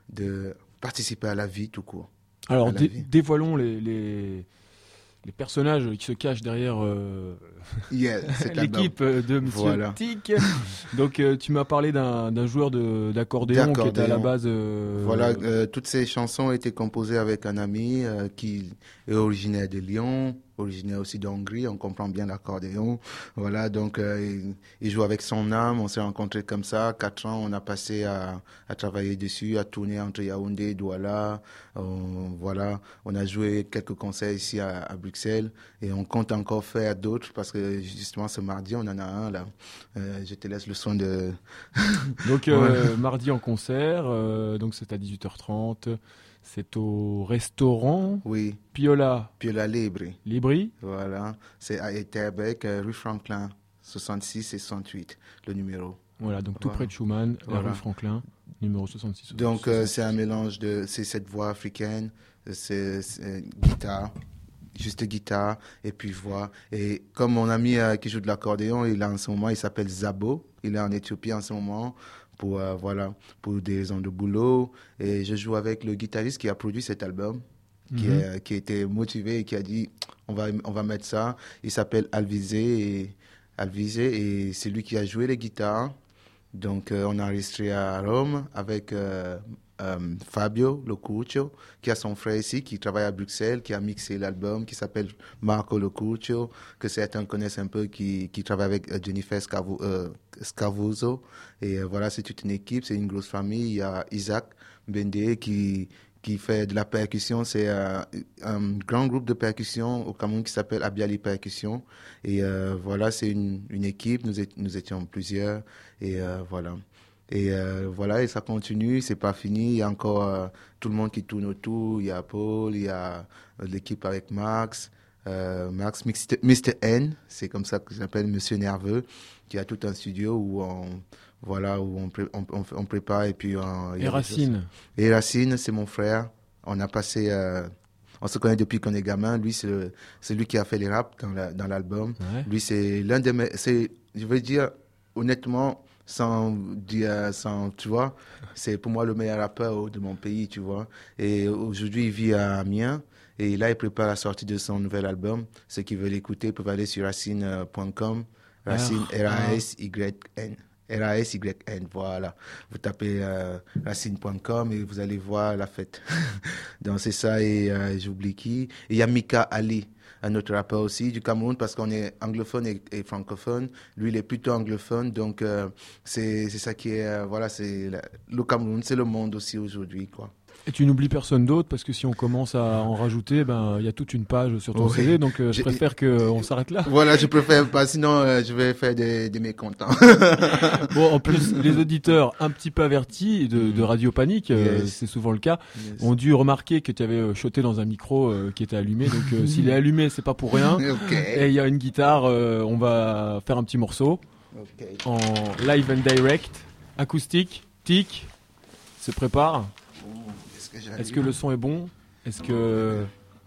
de participer à la vie tout court. Alors, dé- dévoilons les, les, les personnages qui se cachent derrière euh, yeah, l'équipe de Monsieur voilà. Tic. Donc, euh, tu m'as parlé d'un, d'un joueur de, d'accordéon, d'accordéon qui était à la base... Euh, voilà, euh, toutes ces chansons ont été composées avec un ami euh, qui est originaire de Lyon, originaire aussi d'Hongrie, on comprend bien l'accordéon. Voilà, donc euh, il, il joue avec son âme, on s'est rencontrés comme ça, quatre ans, on a passé à, à travailler dessus, à tourner entre Yaoundé et Douala. On, voilà, on a joué quelques concerts ici à, à Bruxelles et on compte encore faire d'autres parce que justement ce mardi, on en a un là. Euh, je te laisse le soin de... donc euh, voilà. Mardi en concert, euh, donc c'est à dix-huit heures trente. C'est au restaurant oui. Piola. Piola Libri. Libri. Voilà. C'est à Etterbeek, rue Franklin, soixante-six et soixante-huit, le numéro. Voilà, donc tout voilà. près de Schumann, voilà. rue Franklin, numéro soixante-six. Donc euh, c'est un mélange de c'est cette voix africaine, c'est, c'est guitare, juste guitare et puis voix. Et comme mon ami euh, qui joue de l'accordéon, il a en ce moment, il s'appelle Zabo, il est en Éthiopie en ce moment. Pour, euh, voilà, pour des raisons de boulot. Et je joue avec le guitariste qui a produit cet album, qui, mm-hmm. est, qui a été motivé et qui a dit on va, on va mettre ça. Il s'appelle Alvisé et, Alvisé et c'est lui qui a joué les guitares. Donc euh, on a enregistré à Rome avec euh, euh, Fabio Locuccio, qui a son frère ici, qui travaille à Bruxelles, qui a mixé l'album, qui s'appelle Marco Locuccio, que certains connaissent un peu, qui, qui travaille avec euh, Jennifer Scavu, euh, Scavuzzo. Et euh, voilà, c'est toute une équipe, c'est une grosse famille. Il y a Isaac Bendé qui, qui fait de la percussion. C'est euh, un grand groupe de percussion au Cameroun qui s'appelle Abiali Percussion. Et euh, voilà, c'est une, une équipe, nous, est, nous étions plusieurs. Et euh, voilà. Et euh, voilà, et ça continue, c'est pas fini. Il y a encore euh, tout le monde qui tourne autour. Il y a Paul, il y a euh, l'équipe avec Max. Euh, Max, mister N, c'est comme ça que j'appelle Monsieur Nerveux, qui a tout un studio où on, voilà, où on, pré, on, on, on prépare et puis on, et Racine. Et Racine, c'est mon frère. On a passé, euh, on se connaît depuis qu'on est gamin. Lui, c'est, le, c'est lui qui a fait les raps dans, la, dans l'album. Ouais. Lui, c'est l'un des, c'est, je veux dire, honnêtement, sans dire, sans, tu vois, c'est pour moi le meilleur rappeur de mon pays, tu vois. Et aujourd'hui, il vit à Amiens. Et là, il prépare la sortie de son nouvel album. Ceux qui veulent l'écouter peuvent aller sur racine point com. Racine, R A S Y N. R A S Y N, voilà. Vous tapez euh, racine point com et vous allez voir la fête. Donc, c'est ça. Et euh, j'oublie qui. Et il y a Mika Ali, un autre rappeur aussi du Cameroun, parce qu'on est anglophone et, et francophone. Lui, il est plutôt anglophone. Donc, euh, c'est, c'est ça qui est... Euh, voilà, c'est la, le Cameroun, c'est le monde aussi aujourd'hui, quoi. Et tu n'oublies personne d'autre, parce que si on commence à en rajouter, ben il y a toute une page sur ton oui. C V, donc euh, je préfère qu'on s'arrête là. Voilà, je préfère pas, sinon euh, je vais faire des, des mécontents. Bon, en plus, les auditeurs un petit peu avertis de, de Radio Panique, euh, yes. c'est souvent le cas, yes. ont dû remarquer que tu avais choté dans un micro euh, qui était allumé, donc euh, s'il est allumé, c'est pas pour rien. Okay. Et il y a une guitare, euh, on va faire un petit morceau okay. en live and direct, acoustique, tic, se prépare. Est-ce que le son est bon? Est-ce que...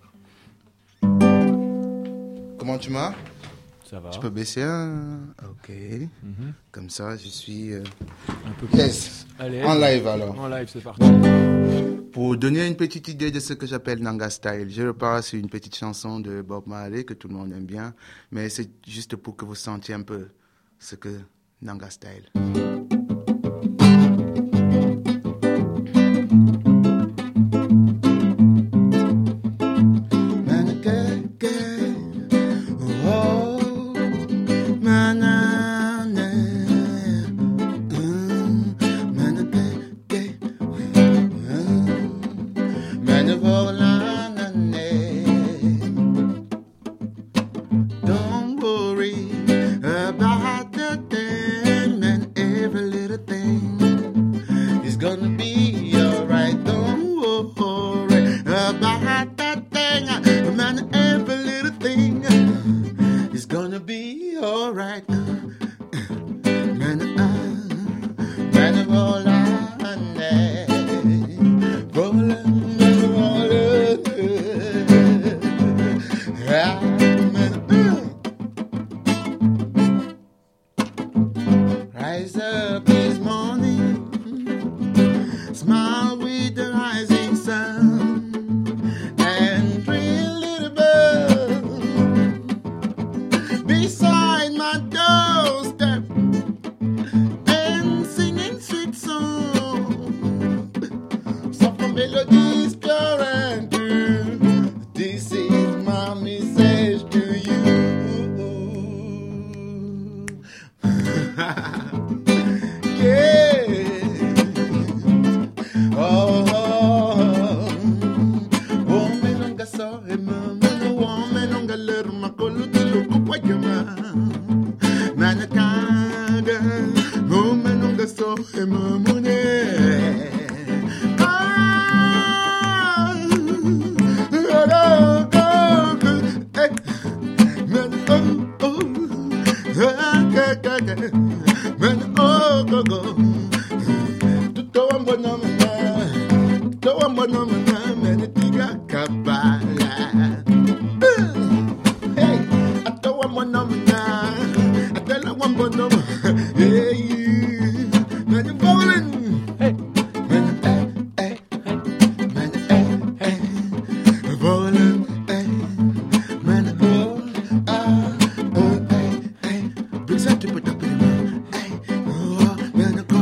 Comment tu m'as? Ça va. Tu peux baisser un... Ok. Mm-hmm. Comme ça, je suis... Euh... Un peu plus. Yes. Allez. En live alors. En live, c'est parti. Pour donner une petite idée de ce que j'appelle Nanga Style, je repars sur une petite chanson de Bob Marley que tout le monde aime bien, mais c'est juste pour que vous sentiez un peu ce que Nanga Style. Rise up this morning, smile with the rising sun, and three little birds beside my doorstep, and singing sweet songs, soft melodies pure and true. This is my message to you. Yeah. Oh, oh, oh, me nunca soy mamá, oh, me nunca leer ma colo de lo cuayama, manakaga, oh, me nunca soy mamá, ah, oh, oh, eh, man, oh, oh, ah, ga, ga, ga, man, oh, go, go. Tuto ambono mana, tuto ambono mana, mene tiga kabala. Hey, ato ambono mana, atela ambono mana. Hey, mene bowling. Hey, mene eh eh, mene eh eh, bowling eh, mene oh ah oh eh eh, big set to put up in the eh oh mene go.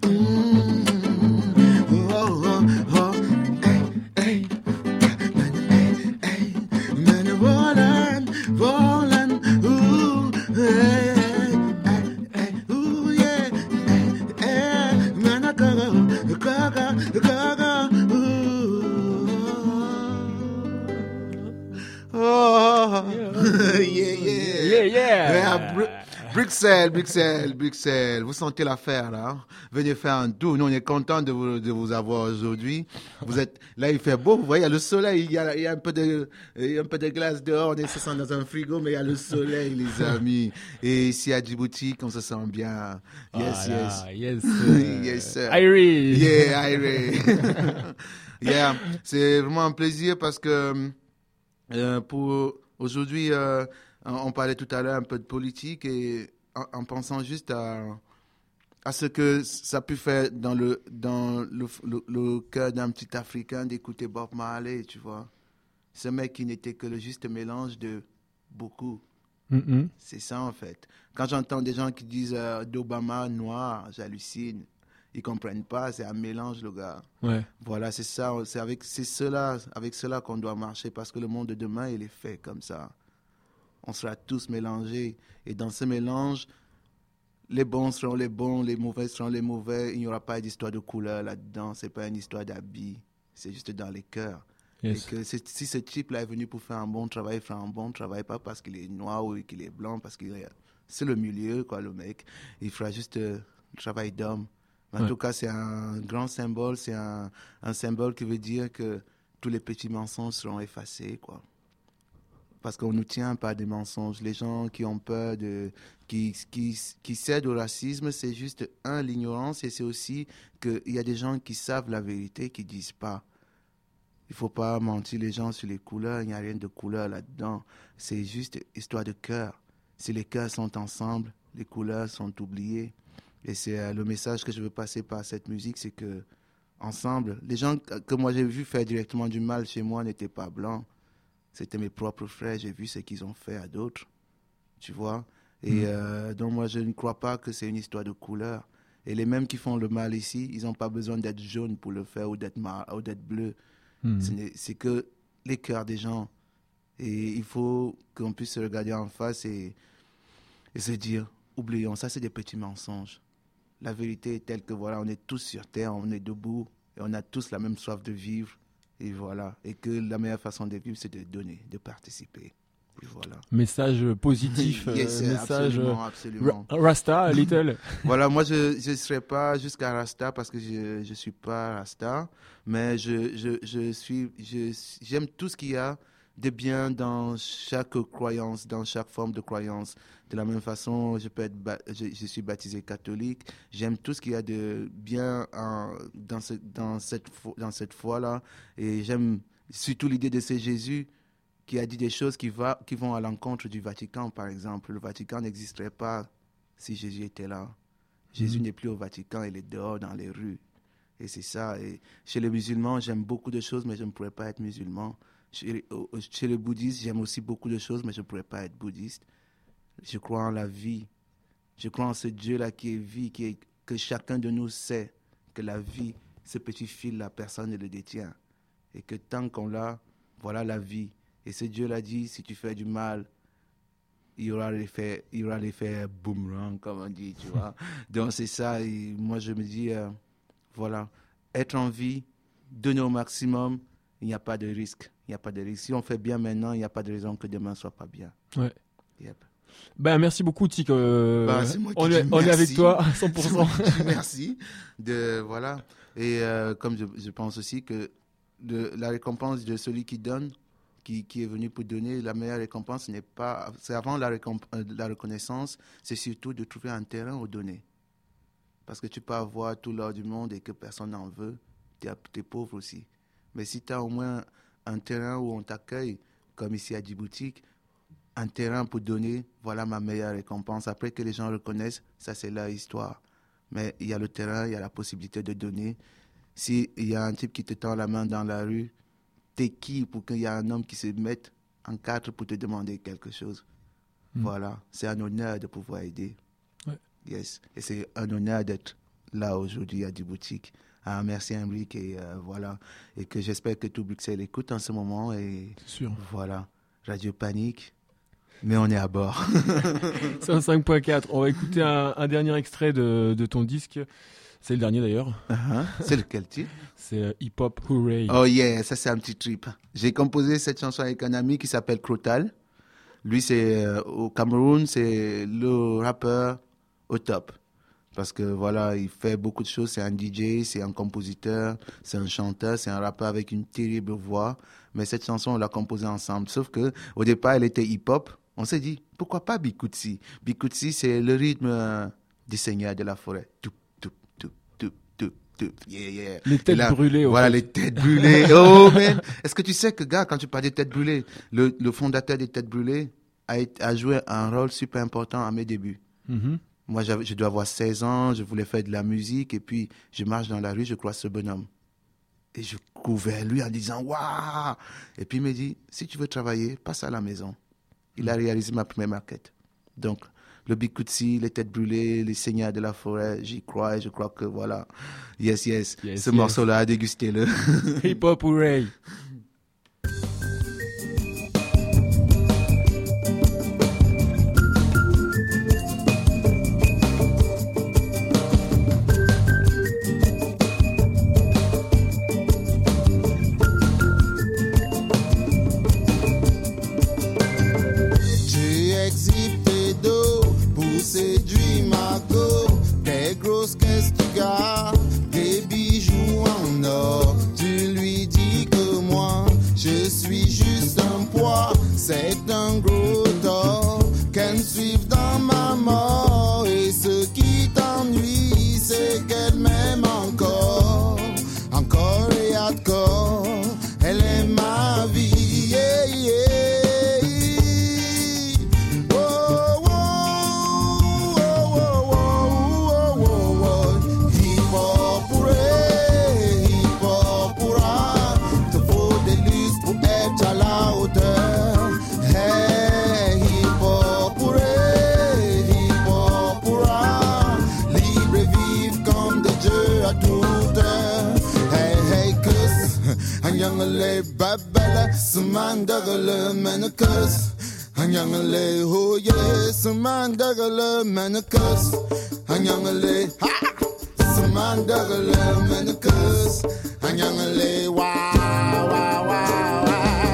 Yeah, yeah. Bruxelles, Bruxelles, Bruxelles, vous sentez l'affaire là, hein? Venez faire un tour, nous on est content de vous, de vous avoir aujourd'hui. Vous êtes, là il fait beau, vous voyez, il y a le soleil, il y a, il y a un peu de, il y a un peu de glace dehors, on est se sent dans un frigo, mais il y a le soleil les amis. Et ici à Djibouti, on se sent bien. Yes, Voilà, yes. yes. euh, Yes, sir. Irie. Yeah, Irie. Yeah, c'est vraiment un plaisir parce que euh, pour aujourd'hui, euh, on parlait tout à l'heure un peu de politique et en, en pensant juste à, à ce que ça a pu faire dans le, dans le, le, le cœur d'un petit Africain d'écouter Bob Marley, tu vois. Ce mec qui n'était que le juste mélange de beaucoup. Mm-hmm. C'est ça en fait. Quand j'entends des gens qui disent euh, d'Obama noir, j'hallucine. Ils comprennent pas, c'est un mélange le gars. Ouais. Voilà, c'est ça, c'est avec c'est cela, avec cela qu'on doit marcher parce que le monde de demain, il est fait comme ça. On sera tous mélangés et dans ce mélange, les bons seront les bons, les mauvais seront les mauvais. Il n'y aura pas d'histoire de couleur là-dedans, c'est pas une histoire d'habits, c'est juste dans les cœurs. Yes. Et que c'est- si ce type-là est venu pour faire un bon travail, il fera un bon travail, pas parce qu'il est noir ou qu'il est blanc, parce qu'il est... C'est le milieu, quoi, le mec. Il fera juste euh, le travail d'homme. En Ouais. tout cas, c'est un grand symbole, c'est un, un symbole qui veut dire que tous les petits mensonges seront effacés, quoi. Parce qu'on nous tient par des mensonges. Les gens qui ont peur de... qui, qui, qui cèdent au racisme, c'est juste, un, l'ignorance, et c'est aussi qu'il y a des gens qui savent la vérité, qui disent pas. Il faut pas mentir les gens sur les couleurs, il n'y a rien de couleur là-dedans. C'est juste histoire de cœur. Si les cœurs sont ensemble, les couleurs sont oubliées. Et c'est euh, le message que je veux passer par cette musique, c'est que ensemble, les gens que que moi j'ai vu faire directement du mal chez moi n'étaient pas blancs. C'était mes propres frères, j'ai vu ce qu'ils ont fait à d'autres, tu vois. Et euh, donc moi je ne crois pas que c'est une histoire de couleur. Et les mêmes qui font le mal ici, ils n'ont pas besoin d'être jaunes pour le faire ou d'être mar- ou d'être bleus. Mm. Ce n'est- C'est que les cœurs des gens. Et il faut qu'on puisse se regarder en face et, et se dire, oublions, ça c'est des petits mensonges. La vérité est telle que voilà, on est tous sur terre, on est debout et on a tous la même soif de vivre. Et voilà. Et que la meilleure façon de vivre, c'est de donner, de participer. Et voilà. Message positif, euh, Yes, message euh, absolument, absolument. Ra- Rasta, Little. Voilà, moi je ne serai pas jusqu'à Rasta parce que je ne suis pas Rasta, mais je, je, je suis, je, j'aime tout ce qu'il y a de bien dans chaque croyance, dans chaque forme de croyance. De la même façon, je, peux être ba- je, je suis baptisé catholique, j'aime tout ce qu'il y a de bien en- dans, ce, dans cette, fo- dans cette foi-là, et j'aime surtout l'idée de ce Jésus qui a dit des choses qui, va, qui vont à l'encontre du Vatican, par exemple. Le Vatican n'existerait pas si Jésus était là. Jésus mmh. n'est plus au Vatican, il est dehors dans les rues. Et c'est ça. Et chez les musulmans, j'aime beaucoup de choses, mais je ne pourrais pas être musulman. Chez, chez les bouddhistes, j'aime aussi beaucoup de choses, mais je ne pourrais pas être bouddhiste. Je crois en la vie. Je crois en ce Dieu-là qui est vie, qui est, que chacun de nous sait que la vie, ce petit fil, la personne le détient. Et que tant qu'on l'a, voilà la vie. Et ce Dieu-là dit, si tu fais du mal, il y aura l'effet, il y aura l'effet boomerang, comme on dit, tu vois. Donc c'est ça. Et moi, je me dis... Euh, Voilà, être en vie, donner au maximum, il n'y a pas de risque. Il n'y a pas de risque. Si on fait bien maintenant, il n'y a pas de raison que demain ne soit pas bien. Ouais. Yep. Ben, merci beaucoup, Tic. Euh, bah, c'est moi qui on, dis est, on merci. est avec toi à cent pour cent. Merci. De, voilà. Et euh, comme je, je pense aussi que de, la récompense de celui qui donne, qui, qui est venu pour donner, la meilleure récompense, n'est pas, c'est avant la, récomp- la reconnaissance, c'est surtout de trouver un terrain où donner. Parce que tu peux avoir tout l'or du monde et que personne n'en veut, tu es pauvre aussi. Mais si tu as au moins un terrain où on t'accueille, comme ici à Djibouti, un terrain pour donner, voilà ma meilleure récompense. Après que les gens reconnaissent, ça c'est leur histoire. Mais il y a le terrain, il y a la possibilité de donner. S'il y a un type qui te tend la main dans la rue, t'es qui pour qu'il y ait un homme qui se mette en quatre pour te demander quelque chose? Mmh. Voilà, c'est un honneur de pouvoir aider. Yes. Et c'est un honneur d'être là aujourd'hui à Djibouti. Ah, merci Emric et euh, voilà. Et que j'espère que tout Bruxelles écoute en ce moment. Et c'est sûr. Voilà. Radio Panique. Mais on est à bord. cent cinq point quatre. On va écouter un, un dernier extrait de, de ton disque. C'est le dernier d'ailleurs. Uh-huh. C'est lequel titre? C'est euh, Hip Hop Hooray. Oh yeah, ça c'est un petit trip. J'ai composé cette chanson avec un ami qui s'appelle Crotal. Lui, c'est euh, au Cameroun, c'est le rappeur au top, parce que voilà, il fait beaucoup de choses. C'est un D J, c'est un compositeur, c'est un chanteur, c'est un rappeur avec une terrible voix. Mais cette chanson, on l'a composée ensemble. Sauf que au départ, elle était hip-hop. On s'est dit, pourquoi pas Bikutsi? Bikutsi, c'est le rythme euh, des seigneurs de la forêt. Toup, toup, toup, toup, toup, toup. Yeah, yeah. Les têtes là, brûlées. Voilà, fait. les têtes brûlées. Oh man, est-ce que tu sais que gars, quand tu parles des têtes brûlées, le, le fondateur des têtes brûlées a, a joué un rôle super important à mes débuts. Mm-hmm. Moi, je dois avoir seize ans, je voulais faire de la musique, et puis je marche dans la rue, je croise ce bonhomme. Et je cours vers lui en disant « Waouh !» Et puis il me dit « Si tu veux travailler, passe à la maison. » Il a réalisé ma première maquette. Donc, le Bikutsi, les têtes brûlées, les seigneurs de la forêt, j'y crois, et je crois que voilà. Yes, yes, yes ce yes. morceau-là, dégustez-le. Hip Hop Hooray. Des bijoux en or, tu lui dis que moi je suis juste un poids, c'est un gros tort qu'elle me suive dans ma mort. Et ce qui t'ennuie, c'est qu'elle m'aime encore, encore et hardcore. Elle est ma vie, yeah, yeah. Anyangale babala samandagale manakas. Anyangale oh yeah samandagale manakas. Anyangale ha samandagale manakas. Anyangale wow wow wow.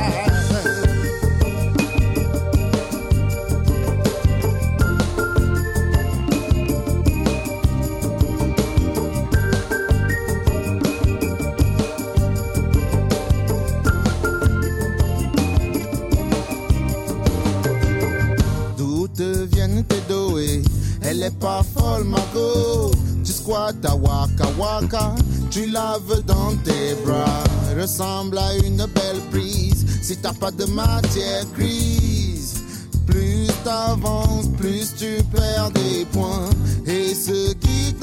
Elle est pas folle, ma go. Tu squattes à Waka Waka. Tu la veux dans tes bras. Ressemble à une belle prise. Si t'as pas de matière grise, plus t'avances, plus tu perds des points. Et ce qui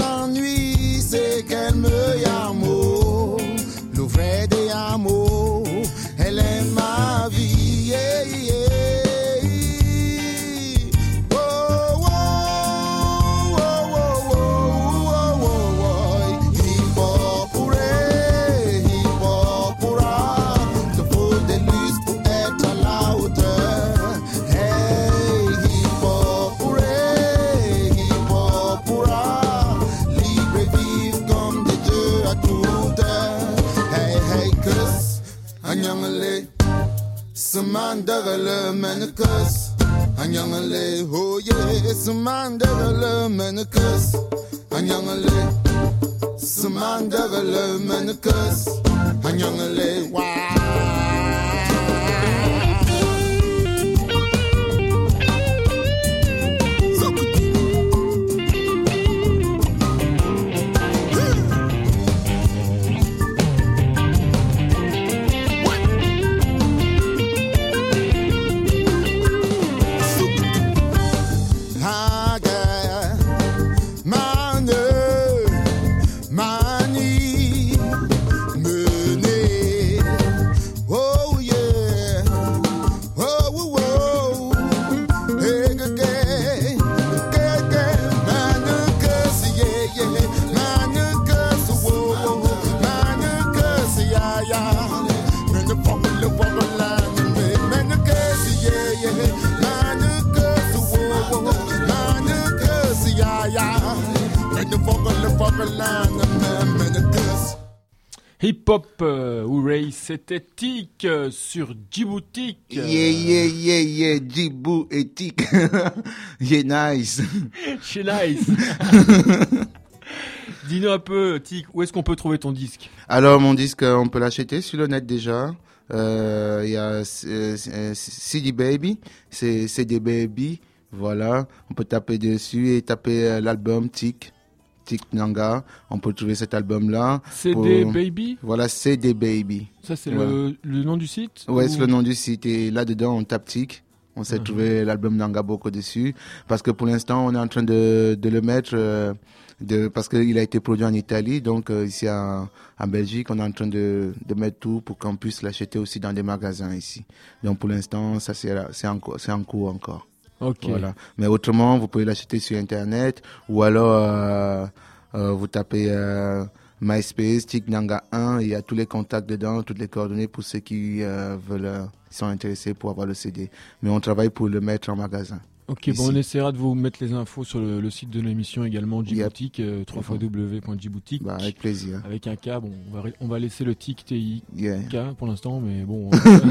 Samandagala Menakas. Anyangale, oh yeah, Samandagala Menakas. Anyangale, Samandagala Menakas. Anyangale, wow. Hip-hop euh, ou Ray, c'était Tic euh, sur Djibouti. Yeah, yeah, yeah, yeah, Djibouti. Yeah, nice. C'est nice. Dis-nous un peu, Tic, où est-ce qu'on peut trouver ton disque? Alors, mon disque, on peut l'acheter sur le net déjà. Il euh, y a euh, C D Baby, c'est C D Baby, voilà. On peut taper dessus et taper euh, l'album Tic. Tic Nanga, on peut trouver cet album-là. C D pour... Baby. Voilà, C D Baby. Ça, c'est ouais. le, le nom du site? Ouais, ou... c'est le nom du site. Et là-dedans, on tape Tic. On s'est uh-huh. trouvé l'album Nanga Boko dessus. Parce que pour l'instant, on est en train de, de le mettre, euh, de, parce qu'il a été produit en Italie. Donc, euh, ici en, en Belgique, on est en train de, de mettre tout pour qu'on puisse l'acheter aussi dans des magasins ici. Donc, pour l'instant, ça, c'est, c'est, en, c'est en cours encore. Okay. Voilà. Mais autrement, vous pouvez l'acheter sur Internet ou alors euh, euh, vous tapez euh, MySpace, Tic Nanga un, il y a tous les contacts dedans, toutes les coordonnées pour ceux qui euh, veulent, euh, sont intéressés pour avoir le C D. Mais on travaille pour le mettre en magasin. Ok, ici. Bon, on essaiera de vous mettre les infos sur le, le site de l'émission également, Djiboutique, yep. euh, w w w point djiboutique. Bah, avec plaisir. Avec un K, bon, on va, on va laisser le Tic T I K yeah. pour l'instant, mais bon,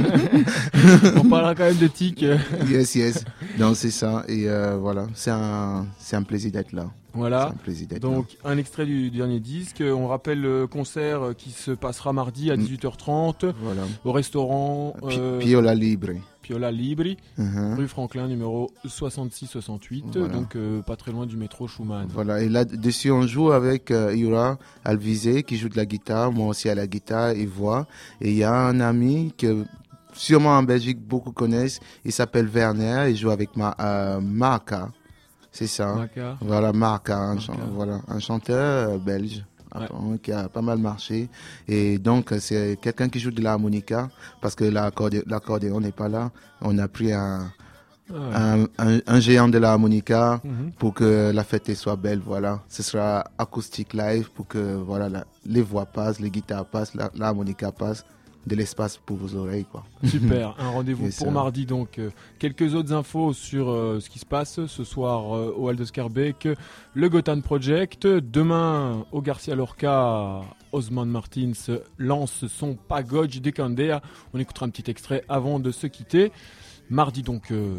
on parlera quand même de Tic. Yes, yes. Donc c'est ça, et euh, voilà, c'est un, c'est un plaisir d'être là. Voilà, un plaisir d'être donc là. Un extrait du dernier disque. On rappelle le concert qui se passera mardi à dix-huit heures trente voilà. Au restaurant euh, Piola Libre. Piola Libri, uh-huh. rue Franklin, numéro soixante-six soixante-huit, voilà. Donc euh, pas très loin du métro Schumann. Voilà, et là-dessus, on joue avec euh, Yura Alvisé qui joue de la guitare, moi aussi à la guitare et voix. Et il y a un ami que sûrement en Belgique beaucoup connaissent, il s'appelle Werner, il joue avec ma, euh, Marca, c'est ça. Marca. Voilà, Marca, un, Marca. Chan- voilà, un chanteur euh, belge. Ouais. Qui a pas mal marché, et donc c'est quelqu'un qui joue de l'harmonica parce que l'accordé- l'accordéon n'est pas là. On a pris un, ah ouais. un, un, un géant de l'harmonica mm-hmm. pour que la fête soit belle. Voilà, ce sera acoustique live pour que voilà la, les voix passent, les guitares passent, la, l'harmonica passe, de l'espace pour vos oreilles, quoi. Super, un rendez-vous yes, pour euh... mardi donc. Euh, quelques autres infos sur euh, ce qui se passe ce soir euh, au Hall de Schaerbeek, le Gotan Project. Demain au Garcia Lorca, Osman Martins lance son Pagode de Candea. On écoutera un petit extrait avant de se quitter. Mardi donc, euh,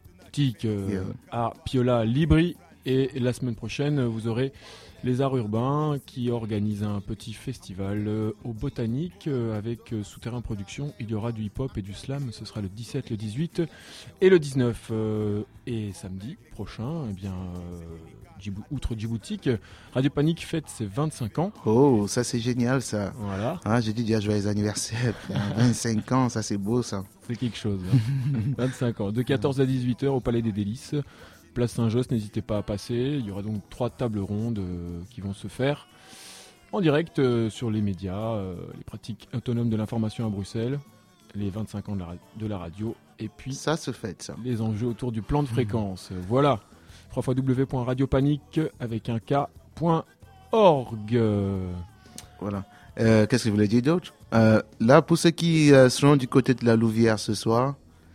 Tic euh, yeah. à Piola Libri, et la semaine prochaine vous aurez les Arts Urbains qui organisent un petit festival euh, au Botanique euh, avec euh, Souterrain Productions. Il y aura du hip-hop et du slam. Ce sera le dix-sept, le dix-huit et le dix-neuf. Euh, et samedi prochain, eh bien, euh, Djibou- outre Djiboutique, Radio Panique fête ses vingt-cinq ans. Oh, ça c'est génial ça. Voilà. Ah, j'ai dit déjà joyeux anniversaire. vingt-cinq ans, ça c'est beau ça. C'est quelque chose. Hein. vingt-cinq ans. De quatorze à dix-huit heures au Palais des Délices. Place Saint-Josse, n'hésitez pas à passer. Il y aura donc trois tables rondes euh, qui vont se faire en direct euh, sur les médias, euh, les pratiques autonomes de l'information à Bruxelles, les vingt-cinq ans de la, de la radio, et puis ça se fait, ça. Les enjeux autour du plan de fréquence. Mmh. Voilà, w w w point radio panique avec un k point org. Voilà. Euh, qu'est-ce que je voulais dire d'autre euh, Là, pour ceux qui euh, seront du côté de la Louvière ce soir,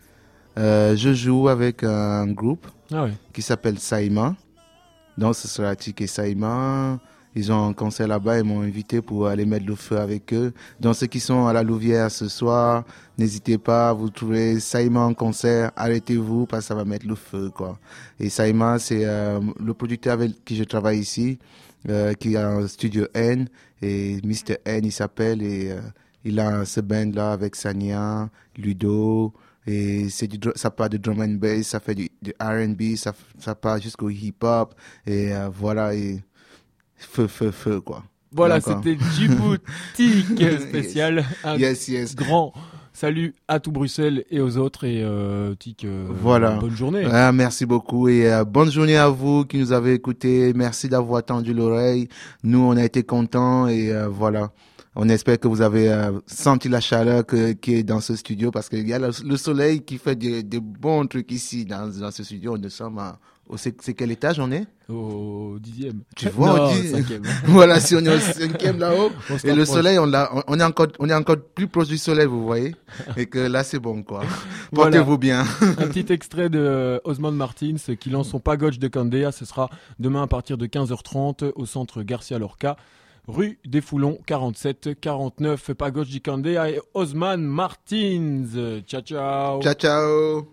Euh, je joue avec un groupe ah ouais. qui s'appelle Saïma. Donc ce sera Tic et Saïma. Ils ont un concert là-bas, ils m'ont invité pour aller mettre le feu avec eux. Donc ceux qui sont à la Louvière ce soir, n'hésitez pas, vous trouvez Saïma en concert, arrêtez-vous parce que ça va mettre le feu, quoi. Et Saïma, c'est euh, le producteur avec qui je travaille ici, euh, qui a un studio N, et mister N il s'appelle, et euh, il a ce band-là avec Sania, Ludo, et c'est du, ça part de drum and bass, ça fait du, du R and B, ça, ça part jusqu'au hip-hop, et euh, voilà, et feu, feu, feu, quoi. Voilà, donc, c'était Djiboutique spécial. Un yes, yes. grand salut à tout Bruxelles et aux autres, et euh, Tic, euh, voilà. bonne journée. Ah, merci beaucoup, et euh, bonne journée à vous qui nous avez écoutés. Merci d'avoir tendu l'oreille. Nous, on a été contents, et euh, voilà. On espère que vous avez euh, senti la chaleur que, qui est dans ce studio, parce qu'il y a le, le soleil qui fait des, des bons trucs ici dans, dans ce studio. Nous sommes à, au, c'est, c'est quel étage on est? Au dixième. Tu vois, non, on dit, cinquième. voilà, si on est au cinquième là-haut, On et le soleil, on l'a, on est encore, on est encore plus proche du soleil, vous voyez, et que là c'est bon, quoi. Voilà. Portez-vous bien. Un petit extrait de Osman Martins qui lance son Pagoche de Candéa. Ce sera demain à partir de quinze heures trente au centre Garcia Lorca, rue des Foulons, quarante-sept quarante-neuf. Pagoche de Candéa et Osman Martins. Ciao, ciao. Ciao, ciao.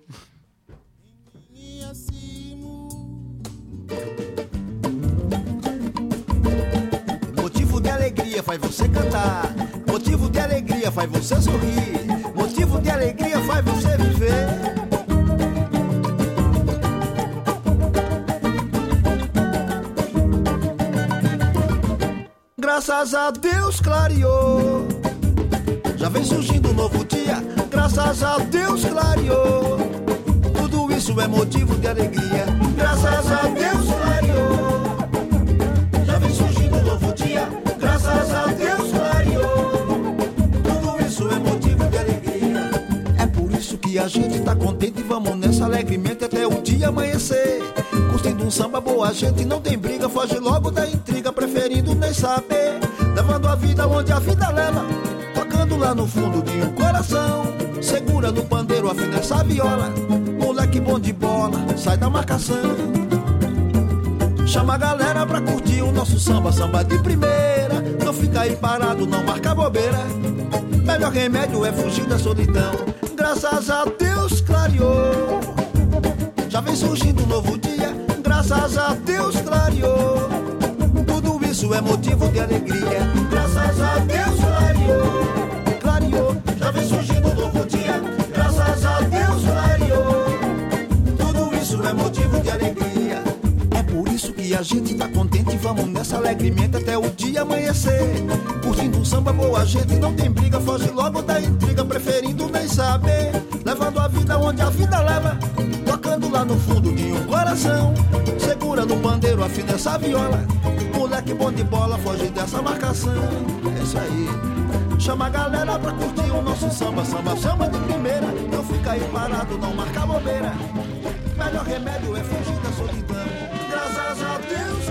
Motivo de alegria faz você cantar. Motivo de alegria faz você sorrir. Motivo de alegria faz você viver. Graças a Deus clareou. Já vem surgindo um novo dia. Graças a Deus clareou. Tudo isso é motivo de alegria. Graças a Deus clareou. Já vem surgindo um novo dia. Graças a Deus clareou. Tudo isso é motivo de alegria. É por isso que a gente tá contente e vamos nessa alegremente até o dia amanhecer. Curtindo um samba, boa gente, não tem briga. Foge logo da intriga, preferindo nem saber. Levando a vida onde a vida leva. Tocando lá no fundo de um coração. Segura no pandeiro, afina essa viola. Moleque bom de bola, sai da marcação. Chama a galera pra curtir o nosso samba, samba de primeira. Não fica aí parado, não marca bobeira. Melhor remédio é fugir da solidão. Graças a Deus clareou. Já vem surgindo um novo dia. Graças a Deus clareou. Tudo isso é motivo de alegria. Graças a Deus clareou. Clareou. Já vem surgindo um novo dia. Graças a Deus clareou. Tudo isso é motivo de alegria. É por isso que a gente tá contente e vamos nessa alegremente até o dia amanhecer. Curtindo um samba, boa gente, não tem briga. Foge logo da intriga, preferindo nem saber. Levando a vida onde a vida leva. Tocando lá no fundo de um coração. Segura no pandeiro, afina essa viola. Moleque bom de bola, foge dessa marcação. É isso aí. Chama a galera pra curtir o nosso samba. Samba, samba de primeira. Não fica aí parado, não marca bobeira. Melhor remédio é fugir da solidão. Graças a Deus